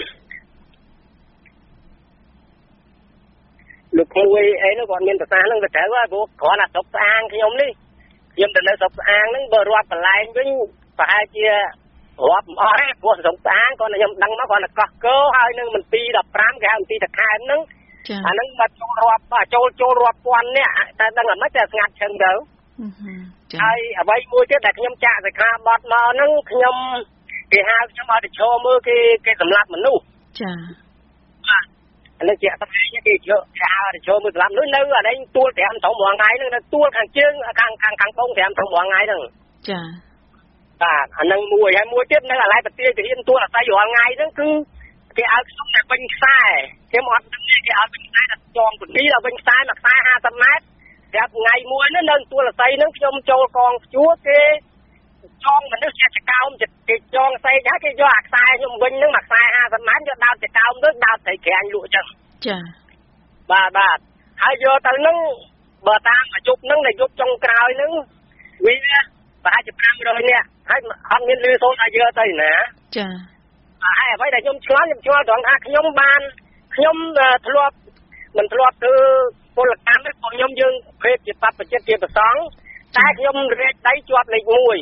លោកគួយអីនោះគាត់មានប្រសាសន៍ហ្នឹងទៅត្រូវហើយព្រោះគ្រាន់តែស្រុកស្អាងខ្ញុំនេះខ្ញុំទៅនៅស្រុកស្អាងហ្នឹងបើរាប់កន្លែងវិញប្រហែលជារាប់មិនអស់ទេព្រោះស្រុកស្អាងគាត់ខ្ញុំដឹងមកគាត់កោះកោហើយនឹងមន្ទីរ15គេហៅមន្ទីរតខែមហ្នឹងអាហ្នឹងបាត់ចូលរាប់ពាន់នាក់តែដឹងតែមិនតែស្ងាត់ឈឹងទៅហើយអ្វីមួយទៀតដែលខ្ញុំចាក់សិក្ខាបទមកហ្នឹងខ្ញុំគេហៅខ្ញុំឲ្យទៅឈរមើលគេសម្លាប់មនុស្សចាអានេះជាតែគេចូលមើលស្លាប់នោះនៅអានេះទួល5 6ថ្ងៃហ្នឹងនៅទួលខាងជើងខាងបង5 6ថ្ងៃហ្នឹងចាបាទអានឹងមួយហើយមួយទៀតនៅអាឡៃប្រទេសទាហានទួលអាស្រ័យរាល់ថ្ងៃហ្នឹងគឺគេឲ្យខ្ញុំតែវិញខ្សែគេមកអត់ដឹងគេឲ្យវិញខ្សែដល់ចងពីដល់វិញខ្សែមួយខ្សែ50ម៉ែត្រតែថ្ងៃមួយហ្នឹងនៅទួលអាស្រ័យហ្នឹងខ្ញុំចូលកងជួគេចងមនុស្សជាចកោមគេចងស្អីហើយគេយកអាខ្សែខ្ញុំវិញហ្នឹងមួយខ្សែ50ម៉ែត្រយកដោតចកោមទៅដោតត្រីក្រាញ់លក់ចឹងចាបាទហើយយកទៅហ្នឹងបើតាមអាយុហ្នឹងដែលយុគចុងក្រោយហ្នឹងវាប្រហែលជា500នាក់ហើយអត់មានលឺសូត្រឲ្យយកទៅណាចាហើយអ្វីដែលខ្ញុំឆ្លងត្រង់ថាខ្ញុំធ្លាប់មិនធ្លាប់ធ្វើពលកម្មទេព្រោះខ្ញុំយើងភេទជាបព្វជិតជាប្រសង់តែខ្ញុំរែកដៃជាប់លេខ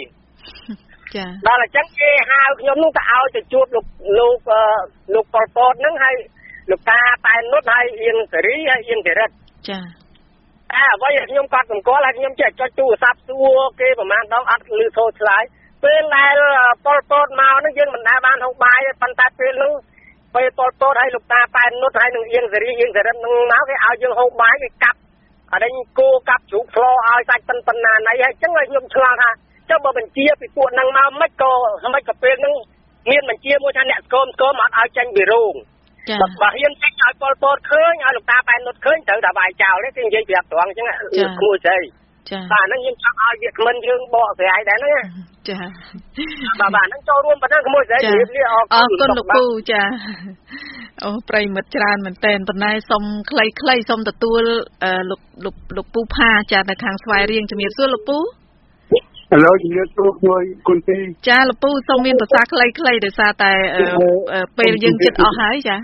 1 ចាដល់អញ្ចឹងគេហៅខ្ញុំនោះទៅឲ្យទៅជួបលោកប៉ុលពតហ្នឹងហើយលោកតាប៉ែននុតហើយអៀងសេរីហើយអៀងសេរិតចាតែអ្វីដែលខ្ញុំគាត់សម្គាល់ហើយខ្ញុំចេះចុចទូរស័ព្ទសួរគេប្រហែលដងអត់ឮសូរឆ្លើយពេលដែលប៉ុលពតមកហ្នឹងយើងមិនដែលបានហូបបាយទេប៉ុន្តែពេលហ្នឹងពេលប៉ុលពតហើយលោកតាប៉ែននុតហើយនឹងអៀងសេរីអៀងសេរិតហ្នឹងមកគេឲ្យយើងហូបបាយគេកាប់អដេញគោកាប់ជ្រូកផ្លោឲ្យសាច់ប៉ុណ្ណាណៃហើយអញ្ចឹងឲ្យខ្ញុំឆ្លងថាចុះបើបញ្ជាពីពួកហ្នឹងមកមិនក៏ពេលហ្នឹងមានបញ្ជាមួយថាអ្នកស្គមអត់ឲ្យចេញពីរោងបើហ៊ានចេញឲ្យប៉ុលពតឃើញឲ្យលោកតាប៉ែននុតឃើញត្រូវតែបាយចោលទេគេនិយាយប្រាប់ត្រង់អញ្ចឹងក្មួយស្អីចាបាទហ្នឹងខ្ញុំចង់ឲ្យវាគ្មិនយើងបកស្រាយដែរហ្នឹងចាបាទហ្នឹងចូលរួមប៉ុណ្ណឹងក្មួយស្អីរៀបលាអរគុណលោកពូចាអូប្រិមិត្តច្រើនមែនតើប៉ុន្តែសុំខ្លីៗសុំទទួលលោកពូផាចានៅខាងស្វាយរៀងជំរាបសួរលោកពូឥឡូវជំរាបសួរមួយគុណទីចាលោកពូសូមមានប្រសាខ្លីៗដោយសារតែពេលយើងជិតអស់ហើយចា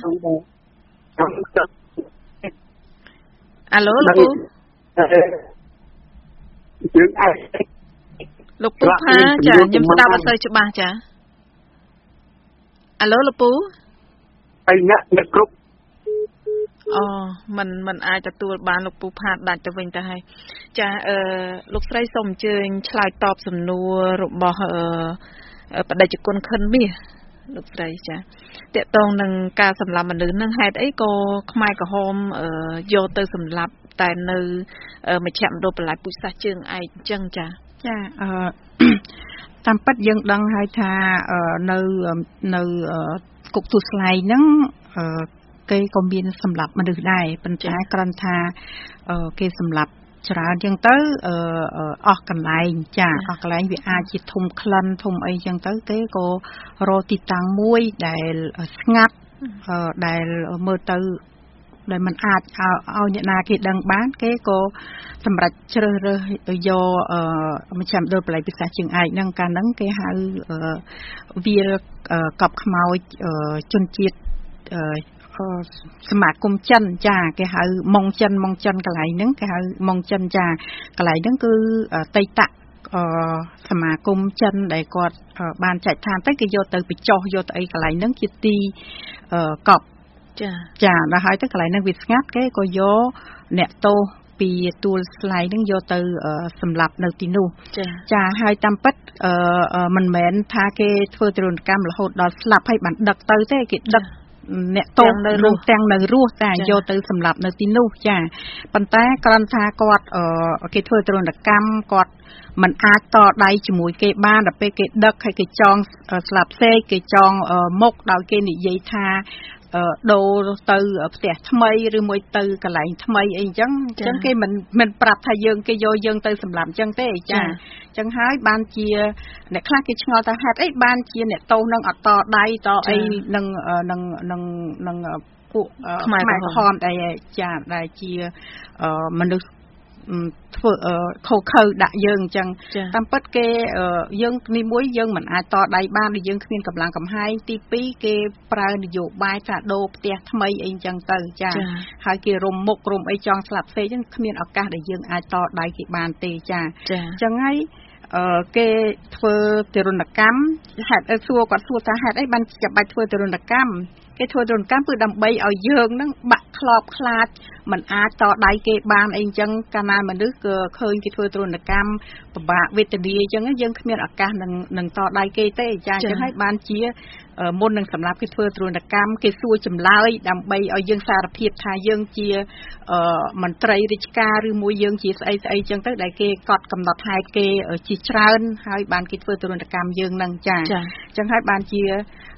អាឡូលោកពូលោកពូផាចាខ្ញុំស្ដាប់អត់សូវច្បាស់ចាអាឡូលោកពូអីអ្នកគ្រប់អូมันអាចទទួលបានលោកពូផាតដាច់ទៅវិញទៅហើយចាលោកស្រីសូមអញ្ជើញឆ្លើយតបសំណួររបស់បដិជគុណខិនមាសលោកស្រីចាតកតងនឹងការសម្លាប់មនុស្សនឹងហេតុអីក៏ខ្មែរក្រហមយកទៅសម្លាប់តែនៅមជ្ឈមណ្ឌលបន្លាយពូជសាសន៍ជើងឯកអញ្ចឹងចាតាមពិតយើងដឹងហើយថានៅគុកទួលស្លែងហ្នឹងគេក៏មានសម្លាប់មនុស្សដែរប៉ុន្តែគ្រាន់ថាគេសម្លាប់ច្រើនចឹងទៅអស់កន្លែងអស់កន្លែងវាអាចជាធំក្លិនធំអីចឹងទៅគេក៏រកទីតាំងមួយដែលស្ងាត់ដែលមើលទៅដែលมันអាចឲ្យអ្នកណាគេដឹងបានគេក៏សម្រាប់ជ្រើសរើសយកមជ្ឈមណ្ឌលបន្លាយពិសាជើងឯកហ្នឹងកាលហ្នឹងគេហៅវាលកប់ខ្មោចជនជាតិសមាគមចិនចាគេហៅម៉ុងចិនកន្លែងហ្នឹងគេហៅម៉ុងចិនចាកន្លែងហ្នឹងគឺតៃតៈសមាគមចិនដែលគាត់បានចែកឋានទៅគេយកទៅបញ្ចុះយកទៅអីកន្លែងហ្នឹងជាទីកប់ចាដល់ហើយទៅកន្លែងហ្នឹងវាស្ងាត់គេក៏យកអ្នកទោសពីទួលស្លែងហ្នឹងយកទៅសម្លាប់នៅទីនោះចាហើយតាមពិតមិនមែនថាគេធ្វើទរណកម្មរហូតដល់ស្លាប់ហើយបានដឹកទៅទេគេដឹកអ្នកទោសនៅនោះទាំងនៅរស់តែយកទៅសម្លាប់នៅទីនោះចាប៉ុន្តែគ្រាន់ថាគាត់គេធ្វើទរណកម្មគាត់មិនអាចតដៃជាមួយគេបានដល់ពេលគេដឹកហើយគេចងស្លាប់សេកគេចងមុខដោយគេនិយាយថាដូរទៅផ្ទះថ្មីឬមួយទៅកន្លែងថ្មីអីអញ្ចឹងគេមិនប្រាប់ថាគេយកយើងទៅសម្លាប់អញ្ចឹងទេចាអញ្ចឹងហើយបានជាអ្នកខ្លះគេឆ្ងល់ថាហេតុអីបានជាអ្នកទោសនឹងអត់តដៃតអីនឹងពួកខ្មែរក្រហមដែលជាមនុស្សធ្វើខុសខើដាក់យើងអញ្ចឹងតាមពិតគេយើងនេះមួយយើងមិនអាចតដៃបានដូចយើងគ្មានកម្លាំងកំហែងទី2គេប្រើនយោបាយថាដូរផ្ទះថ្មីអីអញ្ចឹងទៅចាហើយគេរុំមុខរុំអីចង់ស្លាប់ផ្សេងអញ្ចឹងគ្មានឱកាសដែលយើងអាចតដៃគេបានទេចាអញ្ចឹងហើយគេធ្វើទរណកម្មហេតុគាត់សួរថាហេតុអីបានចាំបាច់ធ្វើទរណកម្មគេធ្វើទរណកម្មគឺដើម្បីឲ្យយើងហ្នឹងបាក់ខ្លោបខ្លាចមិនអាចតដៃគេបានអីអញ្ចឹងកាលណាមនុស្សក៏ឃើញគេធ្វើទរណកម្មពិបាកវេទនាអញ្ចឹងយើងគ្មានឱកាសនឹងតដៃគេទេចាអញ្ចឹងហើយបានជាមុននឹងសម្រាប់គេធ្វើទរណកម្មគេសួរចម្លើយដើម្បីឲ្យយើងសារភាពថាយើងជាមន្ត្រីរាជការឬមួយយើងជាស្អីស្អីអញ្ចឹងទៅដែលគេកត់កំណត់ហេតុគេជាច្រើនហើយបានគេធ្វើទរណកម្មយើងនឹងចាអញ្ចឹងហើយបានជា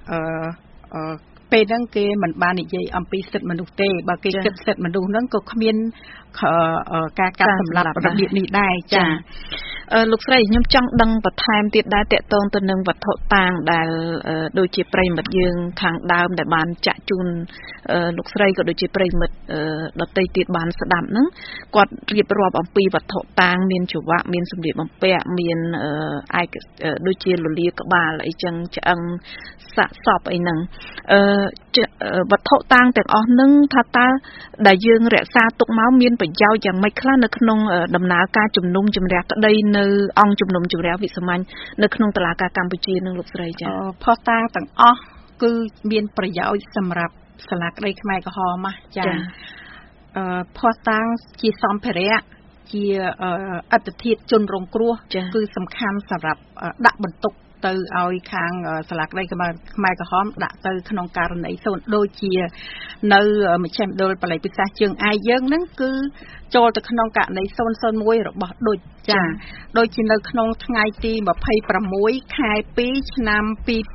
ពេលហ្នឹងគេមិនបាននិយាយអំពីសិទ្ធិមនុស្សទេបើគេគិតសិទ្ធិមនុស្សហ្នឹងក៏គ្មានការកាត់សម្លាប់របៀបនេះដែរចាលោកស្រីខ្ញុំចង់ដឹងបន្ថែមទៀតដែរតកតងទៅនឹងវត្ថុតាងដែលដូចជាប្រិមិត្តយើងខាងដើមដែលបានចាក់ជូនលោកស្រីក៏ដូចជាប្រិមិត្តដទៃទៀតបានស្ដាប់ហ្នឹងគាត់រៀបរាប់អំពីវត្ថុតាងមានច្រវាក់មានសម្លៀកបំពាក់មានឯកដូចជាលលាក្បាលអីចឹងឆ្អឹងសាក់សពអីហ្នឹងវត្ថុតាងទាំងអស់ហ្នឹងថាតើដែលយើងរក្សាទុកមកមានប្រយោជន៍យ៉ាងម៉េចខ្លះនៅក្នុងដំណើរការជំនុំជម្រះក្តីនៅអង្គជំនុំជម្រះវិសាមញ្ញនៅក្នុងតុលាការកម្ពុជានឹងលោកស្រីចាផុសតាងទាំងអស់គឺមានប្រយោជន៍សម្រាប់សាលាក្តីខ្មែរក្រហមចាផុសតាងជាសម្ភារៈជាអត្តធាតុជនរងគ្រោះគឺសំខាន់សម្រាប់ដាក់បន្ទុកទៅឲ្យខាងសាលាក្តីខ្មែរក្រហមដាក់ទៅក្នុងករណីសូនដូចជានៅមជ្ឈមណ្ឌលបល័យពិសាជើងឯកយើងហ្នឹងគឺចូលទៅក្នុងករណី001របស់ដូចចាដូចជានៅក្នុងថ្ងៃទី26ខែ2ឆ្នាំ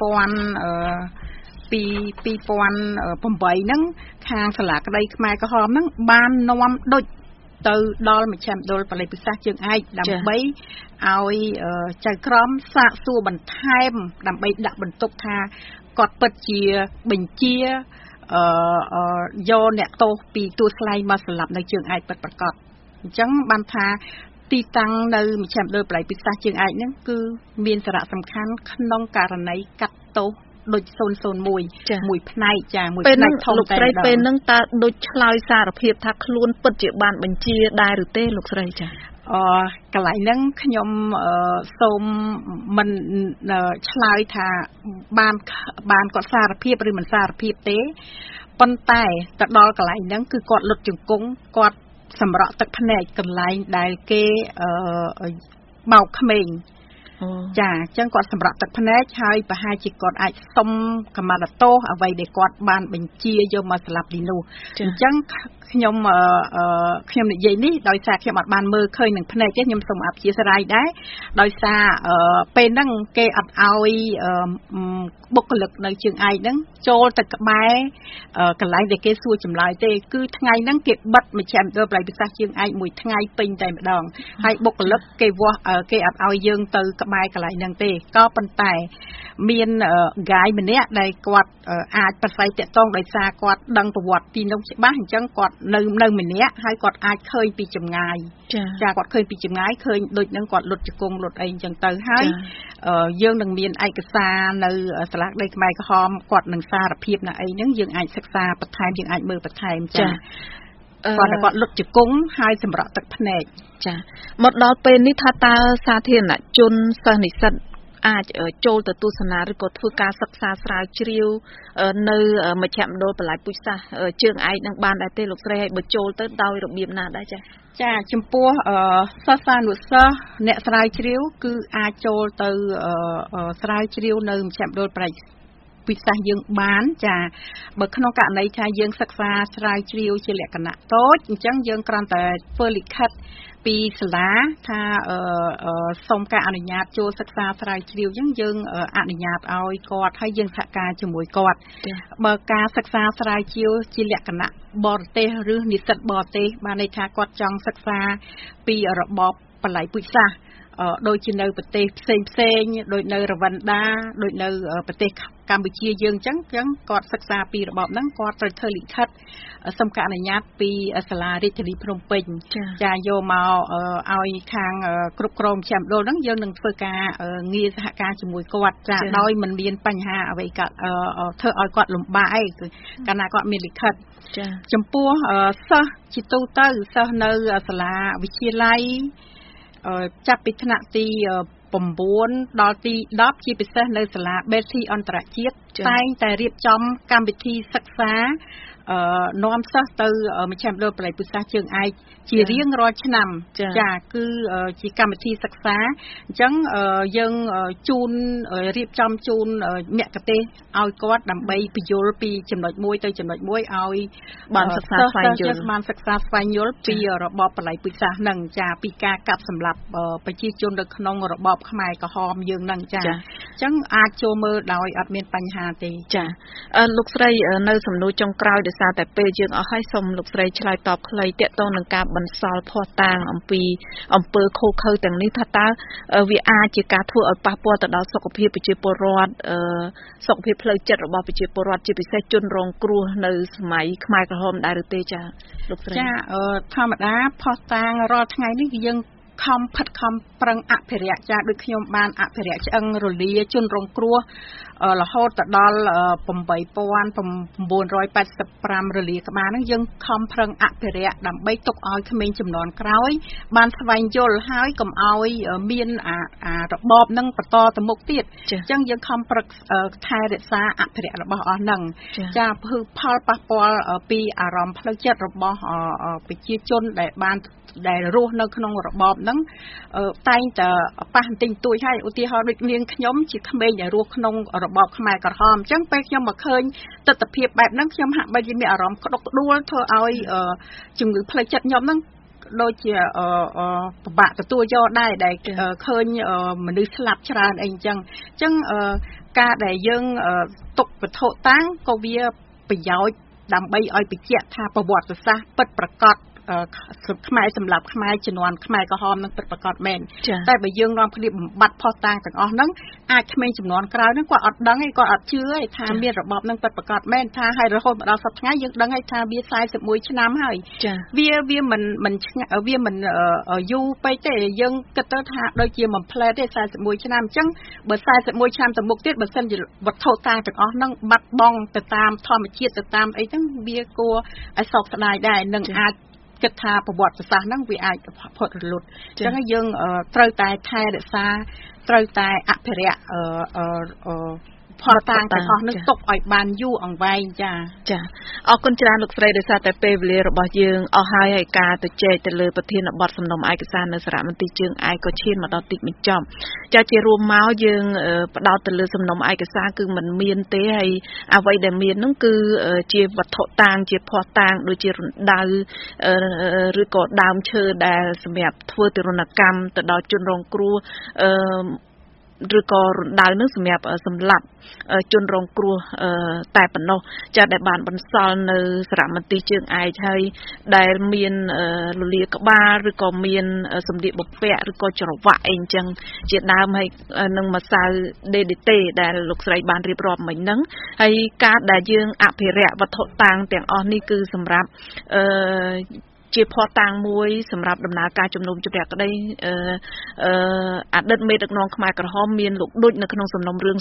2008ហ្នឹងខាងសាលាក្តីខ្មែរក្រហមហ្នឹងបាននាំដូចទៅដល់មជ្ឈមណ្ឌលបល័យពិសាជើងឯកដើម្បីឲ្យចៅក្រមសាកសួរបន្ថែមដើម្បីដាក់បន្ទុកថាគាត់ពិតជាបញ្ជាយកអ្នកទោសពីទួលស្លែងមកសម្លាប់នៅជើងឯកពិតប្រាកដអញ្ចឹងបានថាទីតាំងនៅមជ្ឈមណ្ឌលបល័យពិសាជើងឯកហ្នឹងគឺមានសារៈសំខាន់ក្នុងករណីកាត់ទោសដូច001មួយផ្នែកចាមួយផ្នែកធំតែលោកស្រីពេលហ្នឹងតើដូចឆ្លើយសារភាពថាខ្លួនពិតជាបានបញ្ជាដែរឬទេលោកស្រីចាកន្លែងហ្នឹងខ្ញុំសូមមិនឆ្លើយថាបានគាត់សារភាពឬមិនសារភាពទេប៉ុន្តែទៅដល់កន្លែងហ្នឹងគឺគាត់លុតជង្គង់គាត់សម្រក់ទឹកភ្នែកកន្លែងដែលគេបោកក្មេងចាអញ្ចឹងគាត់សម្រាប់ទឹកភ្នែកហើយប្រហែលជាគាត់អាចសុំកម្មាទោសអ្វីដែលគាត់បានបញ្ជាយកមកស្លាប់ទីនោះអញ្ចឹងខ្ញុំនិយាយនេះដោយសារខ្ញុំអត់បានមើលឃើញនឹងភ្នែកទេខ្ញុំសូមអព្យាស្រ័យដែរដោយសារពេលហ្នឹងគេអត់ឲ្យបុគ្គលិកនៅជើងឯកហ្នឹងចូលទៅក្បែរកន្លែងដែលគេសួរចម្លើយទេគឺថ្ងៃហ្នឹងគេបិទមជ្ឈមណ្ឌលបល័យពិសាជើងឯកមួយថ្ងៃពេញតែម្ដងហើយបុគ្គលិកគេវាស់គេអត់ឲ្យយើងទៅក្បែរកន្លែងហ្នឹងទេក៏ប៉ុន្តែមានហ្គាយម្នាក់ដែលគាត់អាចប្រស័យតាក់ទងដោយសារគាត់ដឹងប្រវត្តិទីនោះច្បាស់អញ្ចឹងគាត់នៅម្នាក់ហើយគាត់អាចឃើញពីចម្ងាយចាគាត់ឃើញពីចម្ងាយឃើញដូចហ្នឹងគាត់លុតជង្គង់លុតអីអញ្ចឹងទៅហើយយើងនឹងមានឯកសារនៅសាលាក្តីខ្មែរក្រហមគាត់នឹងសារភាពណាអីហ្នឹងយើងអាចសិក្សាបន្ថែមយើងអាចមើលបន្ថែមចាគាត់លុតជង្គង់ហើយសម្រក់ទឹកភ្នែកចាមកដល់ពេលនេះថាតើសាធារណជនសិស្សនិស្សិតអាចចូលទៅទស្សនាឬក៏ធ្វើការសិក្សាស្រាវជ្រាវនៅមជ្ឈមណ្ឌលបល័យពូជសាសន៍ជើងឯកនឹងបានដែរទេលោកស្រីឲ្យបើចូលទៅដោយរបៀបណាដែរចាចំពោះសិស្សានុសិស្សអ្នកស្រាវជ្រាវគឺអាចចូលទៅស្រាវជ្រាវនៅមជ្ឈមណ្ឌលបល័យពូជសាសន៍យើងបានចាបើក្នុងករណីថាយើងសិក្សាស្រាវជ្រាវជាលក្ខណៈតូចអញ្ចឹងយើងគ្រាន់តែធ្វើលិខិតពីសាលាថាសូមការអនុញ្ញាតចូលសិក្សាស្រាវជ្រាវអញ្ចឹងយើងអនុញ្ញាតឲ្យគាត់ហើយយើងសហការជាមួយគាត់បើការសិក្សាស្រាវជ្រាវជាលក្ខណៈបរទេសឬនិស្សិតបរទេសបានន័យថាគាត់ចង់សិក្សាពីរបបបល័យពូជសាសន៍ដូចជានៅប្រទេសផ្សេងដូចនៅរវណ្ដាដូចនៅប្រទេសកម្ពុជាយើងអញ្ចឹងគាត់សិក្សាពីរបបហ្នឹងគាត់ត្រូវធ្វើលិខិតសូមការអនុញ្ញាតពីសាលារាជធានីភ្នំពេញចាយកមកឲ្យខាងគ្រប់គ្រងមជ្ឈមណ្ឌលហ្នឹងយើងនឹងធ្វើការងារសហការជាមួយគាត់ចាដោយមិនមានបញ្ហាអ្វីកាត់ធ្វើឲ្យគាត់លំបាកអីគឺកាលណាគាត់មានលិខិតចំពោះសិស្សជាទូទៅសិស្សនៅសាលាវិទ្យាល័យចាប់ពីថ្នាក់ទី 9ដល់ទី10ជាពិសេសនៅសាលា Betty អន្តរជាតិតែងតែរៀបចំកម្មវិធីសិក្សានាំសិស្សទៅមជ្ឈមណ្ឌលបរិយាពុសាសជើងឯកជារៀងរាល់ឆ្នាំចាគឺជាកម្មវិធីសិក្សាអញ្ចឹងយើងជូនរៀបចំជូនមគ្គុទ្ទេសក៍ឲ្យគាត់ដើម្បីបញ្យល់ពីចំណុចមួយទៅចំណុចមួយឲ្យបានសិក្សាស្វែងយល់បានសិក្សាស្វែងយល់ពីរបបបរិយាពុសាសនឹងចាពីការកាប់សម្លាប់ប្រជាជននៅក្នុងរបបខ្មែរក្រហមយើងនឹងចាអញ្ចឹងអាចចូលមើលដោយអត់មានបញ្ហាទេចាលោកស្រីនៅសំណួរចុងក្រោយដោយសារតែពេលយើងអស់ហើយសូមលោកស្រីឆ្លើយតបខ្លីទាក់ទងនឹងការបន្សល់ភស្តុតាងអំពីអំពើឃោរឃៅទាំងនេះថាតើវាអាចជាការធ្វើឲ្យប៉ះពាល់ទៅដល់សុខភាពប្រជាពលរដ្ឋសុខភាពផ្លូវចិត្តរបស់ប្រជាពលរដ្ឋជាពិសេសជនរងគ្រោះនៅសម័យខ្មែរក្រហមដែរឬទេចាលោកស្រីចាធម្មតាភស្តុតាងរាល់ថ្ងៃនេះយើងខំផិតខំប្រឹងអភិរក្សចាដូចខ្ញុំបានអភិរក្សឆ្អឹងរលាជនរងគ្រោះរហូតទៅដល់8985រលាក្បាលហ្នឹងយើងខំប្រឹងអភិរក្សដើម្បីទុកឲ្យក្មេងជំនាន់ក្រោយបានស្វែងយល់ហើយកុំឲ្យមានរបបហ្នឹងបន្តទៅមុខទៀតអញ្ចឹងយើងខំប្រឹកថែរក្សាអភិរក្សរបស់អស់ហ្នឹងចាគឺផលប៉ះពាល់ពីអារម្មណ៍ផ្លូវចិត្តរបស់ប្រជាជនដែលរស់នៅក្នុងរបបហ្នឹងតែងតែប៉ះបន្តិចតួចហើយឧទាហរណ៍ដូចនាងខ្ញុំជាក្មេងដែលរស់ក្នុងរបបខ្មែរក្រហមអញ្ចឹងពេលខ្ញុំមកឃើញទស្សនវិជ្ជាបែបហ្នឹងខ្ញុំហាក់បីជាមានអារម្មណ៍ក្តុកក្តួលធ្វើឲ្យជំងឺផ្លូវចិត្តខ្ញុំហ្នឹងដូចជាពិបាកទទួលយកដែរដែលឃើញមនុស្សស្លាប់ច្រើនអីអញ្ចឹងការដែលយើងទុកវត្ថុតាំងក៏វាប្រយោជន៍ដើម្បីឲ្យបញ្ជាក់ថាប្រវត្តិសាស្ត្រពិតប្រាកដខ្មែរសម្រាប់ខ្មែរជំនាន់ខ្មែរក្រហមនឹងពិតប្រាកដមែនតែបើយើងនាំគ្នាបំបត្តិផុសតាងទាំងអស់ហ្នឹងអាចក្មេងជំនាន់ក្រោយហ្នឹងគាត់អត់ដឹងឯងគាត់អត់ជឿឯងថាមានរបបហ្នឹងពិតប្រាកដមែនថាហើយរហូតមកដល់សប្តាហ៍ថ្ងៃយើងដឹងឯងថាវា41ឆ្នាំហើយវាមិនយូរពេកទេយើងគិតទៅថាដូចជាមួយផ្លែទេ41ឆ្នាំអញ្ចឹងបើ41ឆ្នាំទៅមុខទៀតបើសិនជាវត្ថុតាងទាំងអស់ហ្នឹងបាត់បង់ទៅតាមធម្មជាតិទៅតាមអីហ្នឹងវាគួរឲ្យសោកស្ដាយដែរនឹងអាចគិតថាប្រវត្តិសាស្ត្រហ្នឹងវាអាចផុតរលត់អញ្ចឹងយើងត្រូវតែថែរក្សាត្រូវតែអភិរក្សផតតាំងទាំងអស់នឹងទុកឲ្យបានយូរអង្វែងចាអរគុណច្រើនលោកស្រីដោយសារតែពេលវេលារបស់យើងអស់ហើយការទៅចែកទៅលើប្រធានបទសំណុំឯកសារនៅសារមន្ទីរជើងឯកក៏ឈានមកដល់ទីបញ្ចប់ចាជារួមមកយើងផ្ដោតទៅលើសំណុំឯកសារគឺមិនមានទេហើយអ្វីដែលមាននោះគឺជាវត្ថុតាងជាភស្តុតាងដូចជារណ្ដៅឬក៏ដើមឈើដែលសម្រាប់ធ្វើទរណកម្មទៅដល់ជនរងគ្រោះឬក៏រណ្ដៅនឹងសម្រាប់សម្លាប់ជនរងគ្រោះតែប៉ុណ្ណោះចាដែលបានបន្សល់នៅសារមន្ទីរជើងឯកហើយដែលមានលលាក្បាលឬក៏មានសម្លៀកបំពាក់ឬក៏ច្រវាក់អីអញ្ចឹងជាដើមហើយនឹងម្សៅ DDT ដែលលោកស្រីបានរៀបរាប់មិញហ្នឹងហើយការដែលយើងអភិរក្សវត្ថុតាងទាំងអស់នេះគឺសម្រាប់ជាភស្តុតាងមួយសម្រាប់ដំណើរការជំនុំជម្រះក្តីអតីតមេដឹកនាំខ្មែរក្រហមមានលោកដូចនៅក្នុងសំណុំរឿង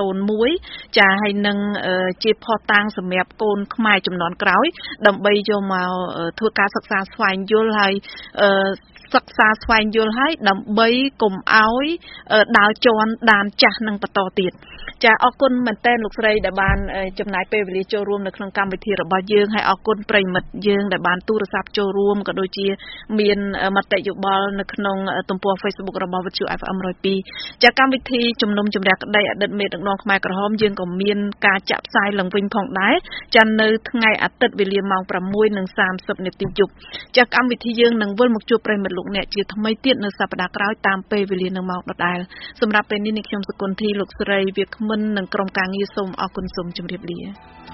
001ចាហើយនឹងជាភស្តុតាងសម្រាប់កូនខ្មែរជំនាន់ក្រោយដើម្បីយកមកធ្វើការសិក្សាស្វែងយល់ហើយសិក្សាស្វែងយល់ហើយដើម្បីកុំឲ្យដើរជន់ដានចាស់នឹងបន្តទៀតចាអរគុណមែនតើលោកស្រីដែលបានចំណាយពេលវេលាចូលរួមនៅក្នុងកម្មវិធីរបស់យើងហើយអរគុណប្រិមិត្តយើងដែលបានទូរស័ព្ទចូលរួមក៏ដូចជាមានមតិយោបល់នៅក្នុងទំព័រ Facebook របស់វិទ្យុ FM 102ចាកម្មវិធីជំនុំជម្រះក្តីអតីតមេដឹកនាំខ្មែរក្រហមយើងក៏មានការចាក់ផ្សាយឡើងវិញផងដែរចានៅថ្ងៃអាទិត្យវេលាម៉ោង 6:30 នាទីយប់ចាកម្មវិធីយើងនឹងវិលមកជួបប្រិមិត្តលោកអ្នកជាថ្មីទៀតនៅសប្តាហ៍ក្រោយតាមពេលវេលានឹងម៉ោងដដែលសម្រាប់ពេលនេះនាងខ្ញុំសុគន្ធីលោកស្រីវាគ្មិននិងក្រុមការងារសូមអរគុណសូមជម្រាបលា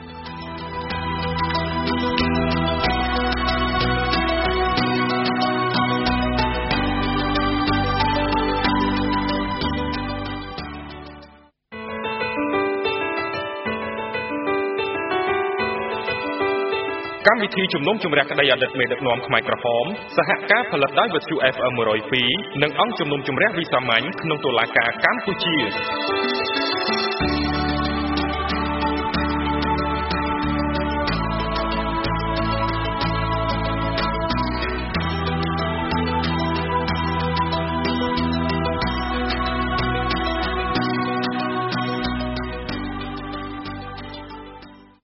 កម្មវិធីជំនុំជម្រះក្តីអតីតមេដឹកនាំខ្មែរក្រហមសហការផលិតដោយវិទ្យុ FM 102និងអង្គជំនុំជម្រះវិសាមញ្ញក្នុងតុលាការកម្ពុជា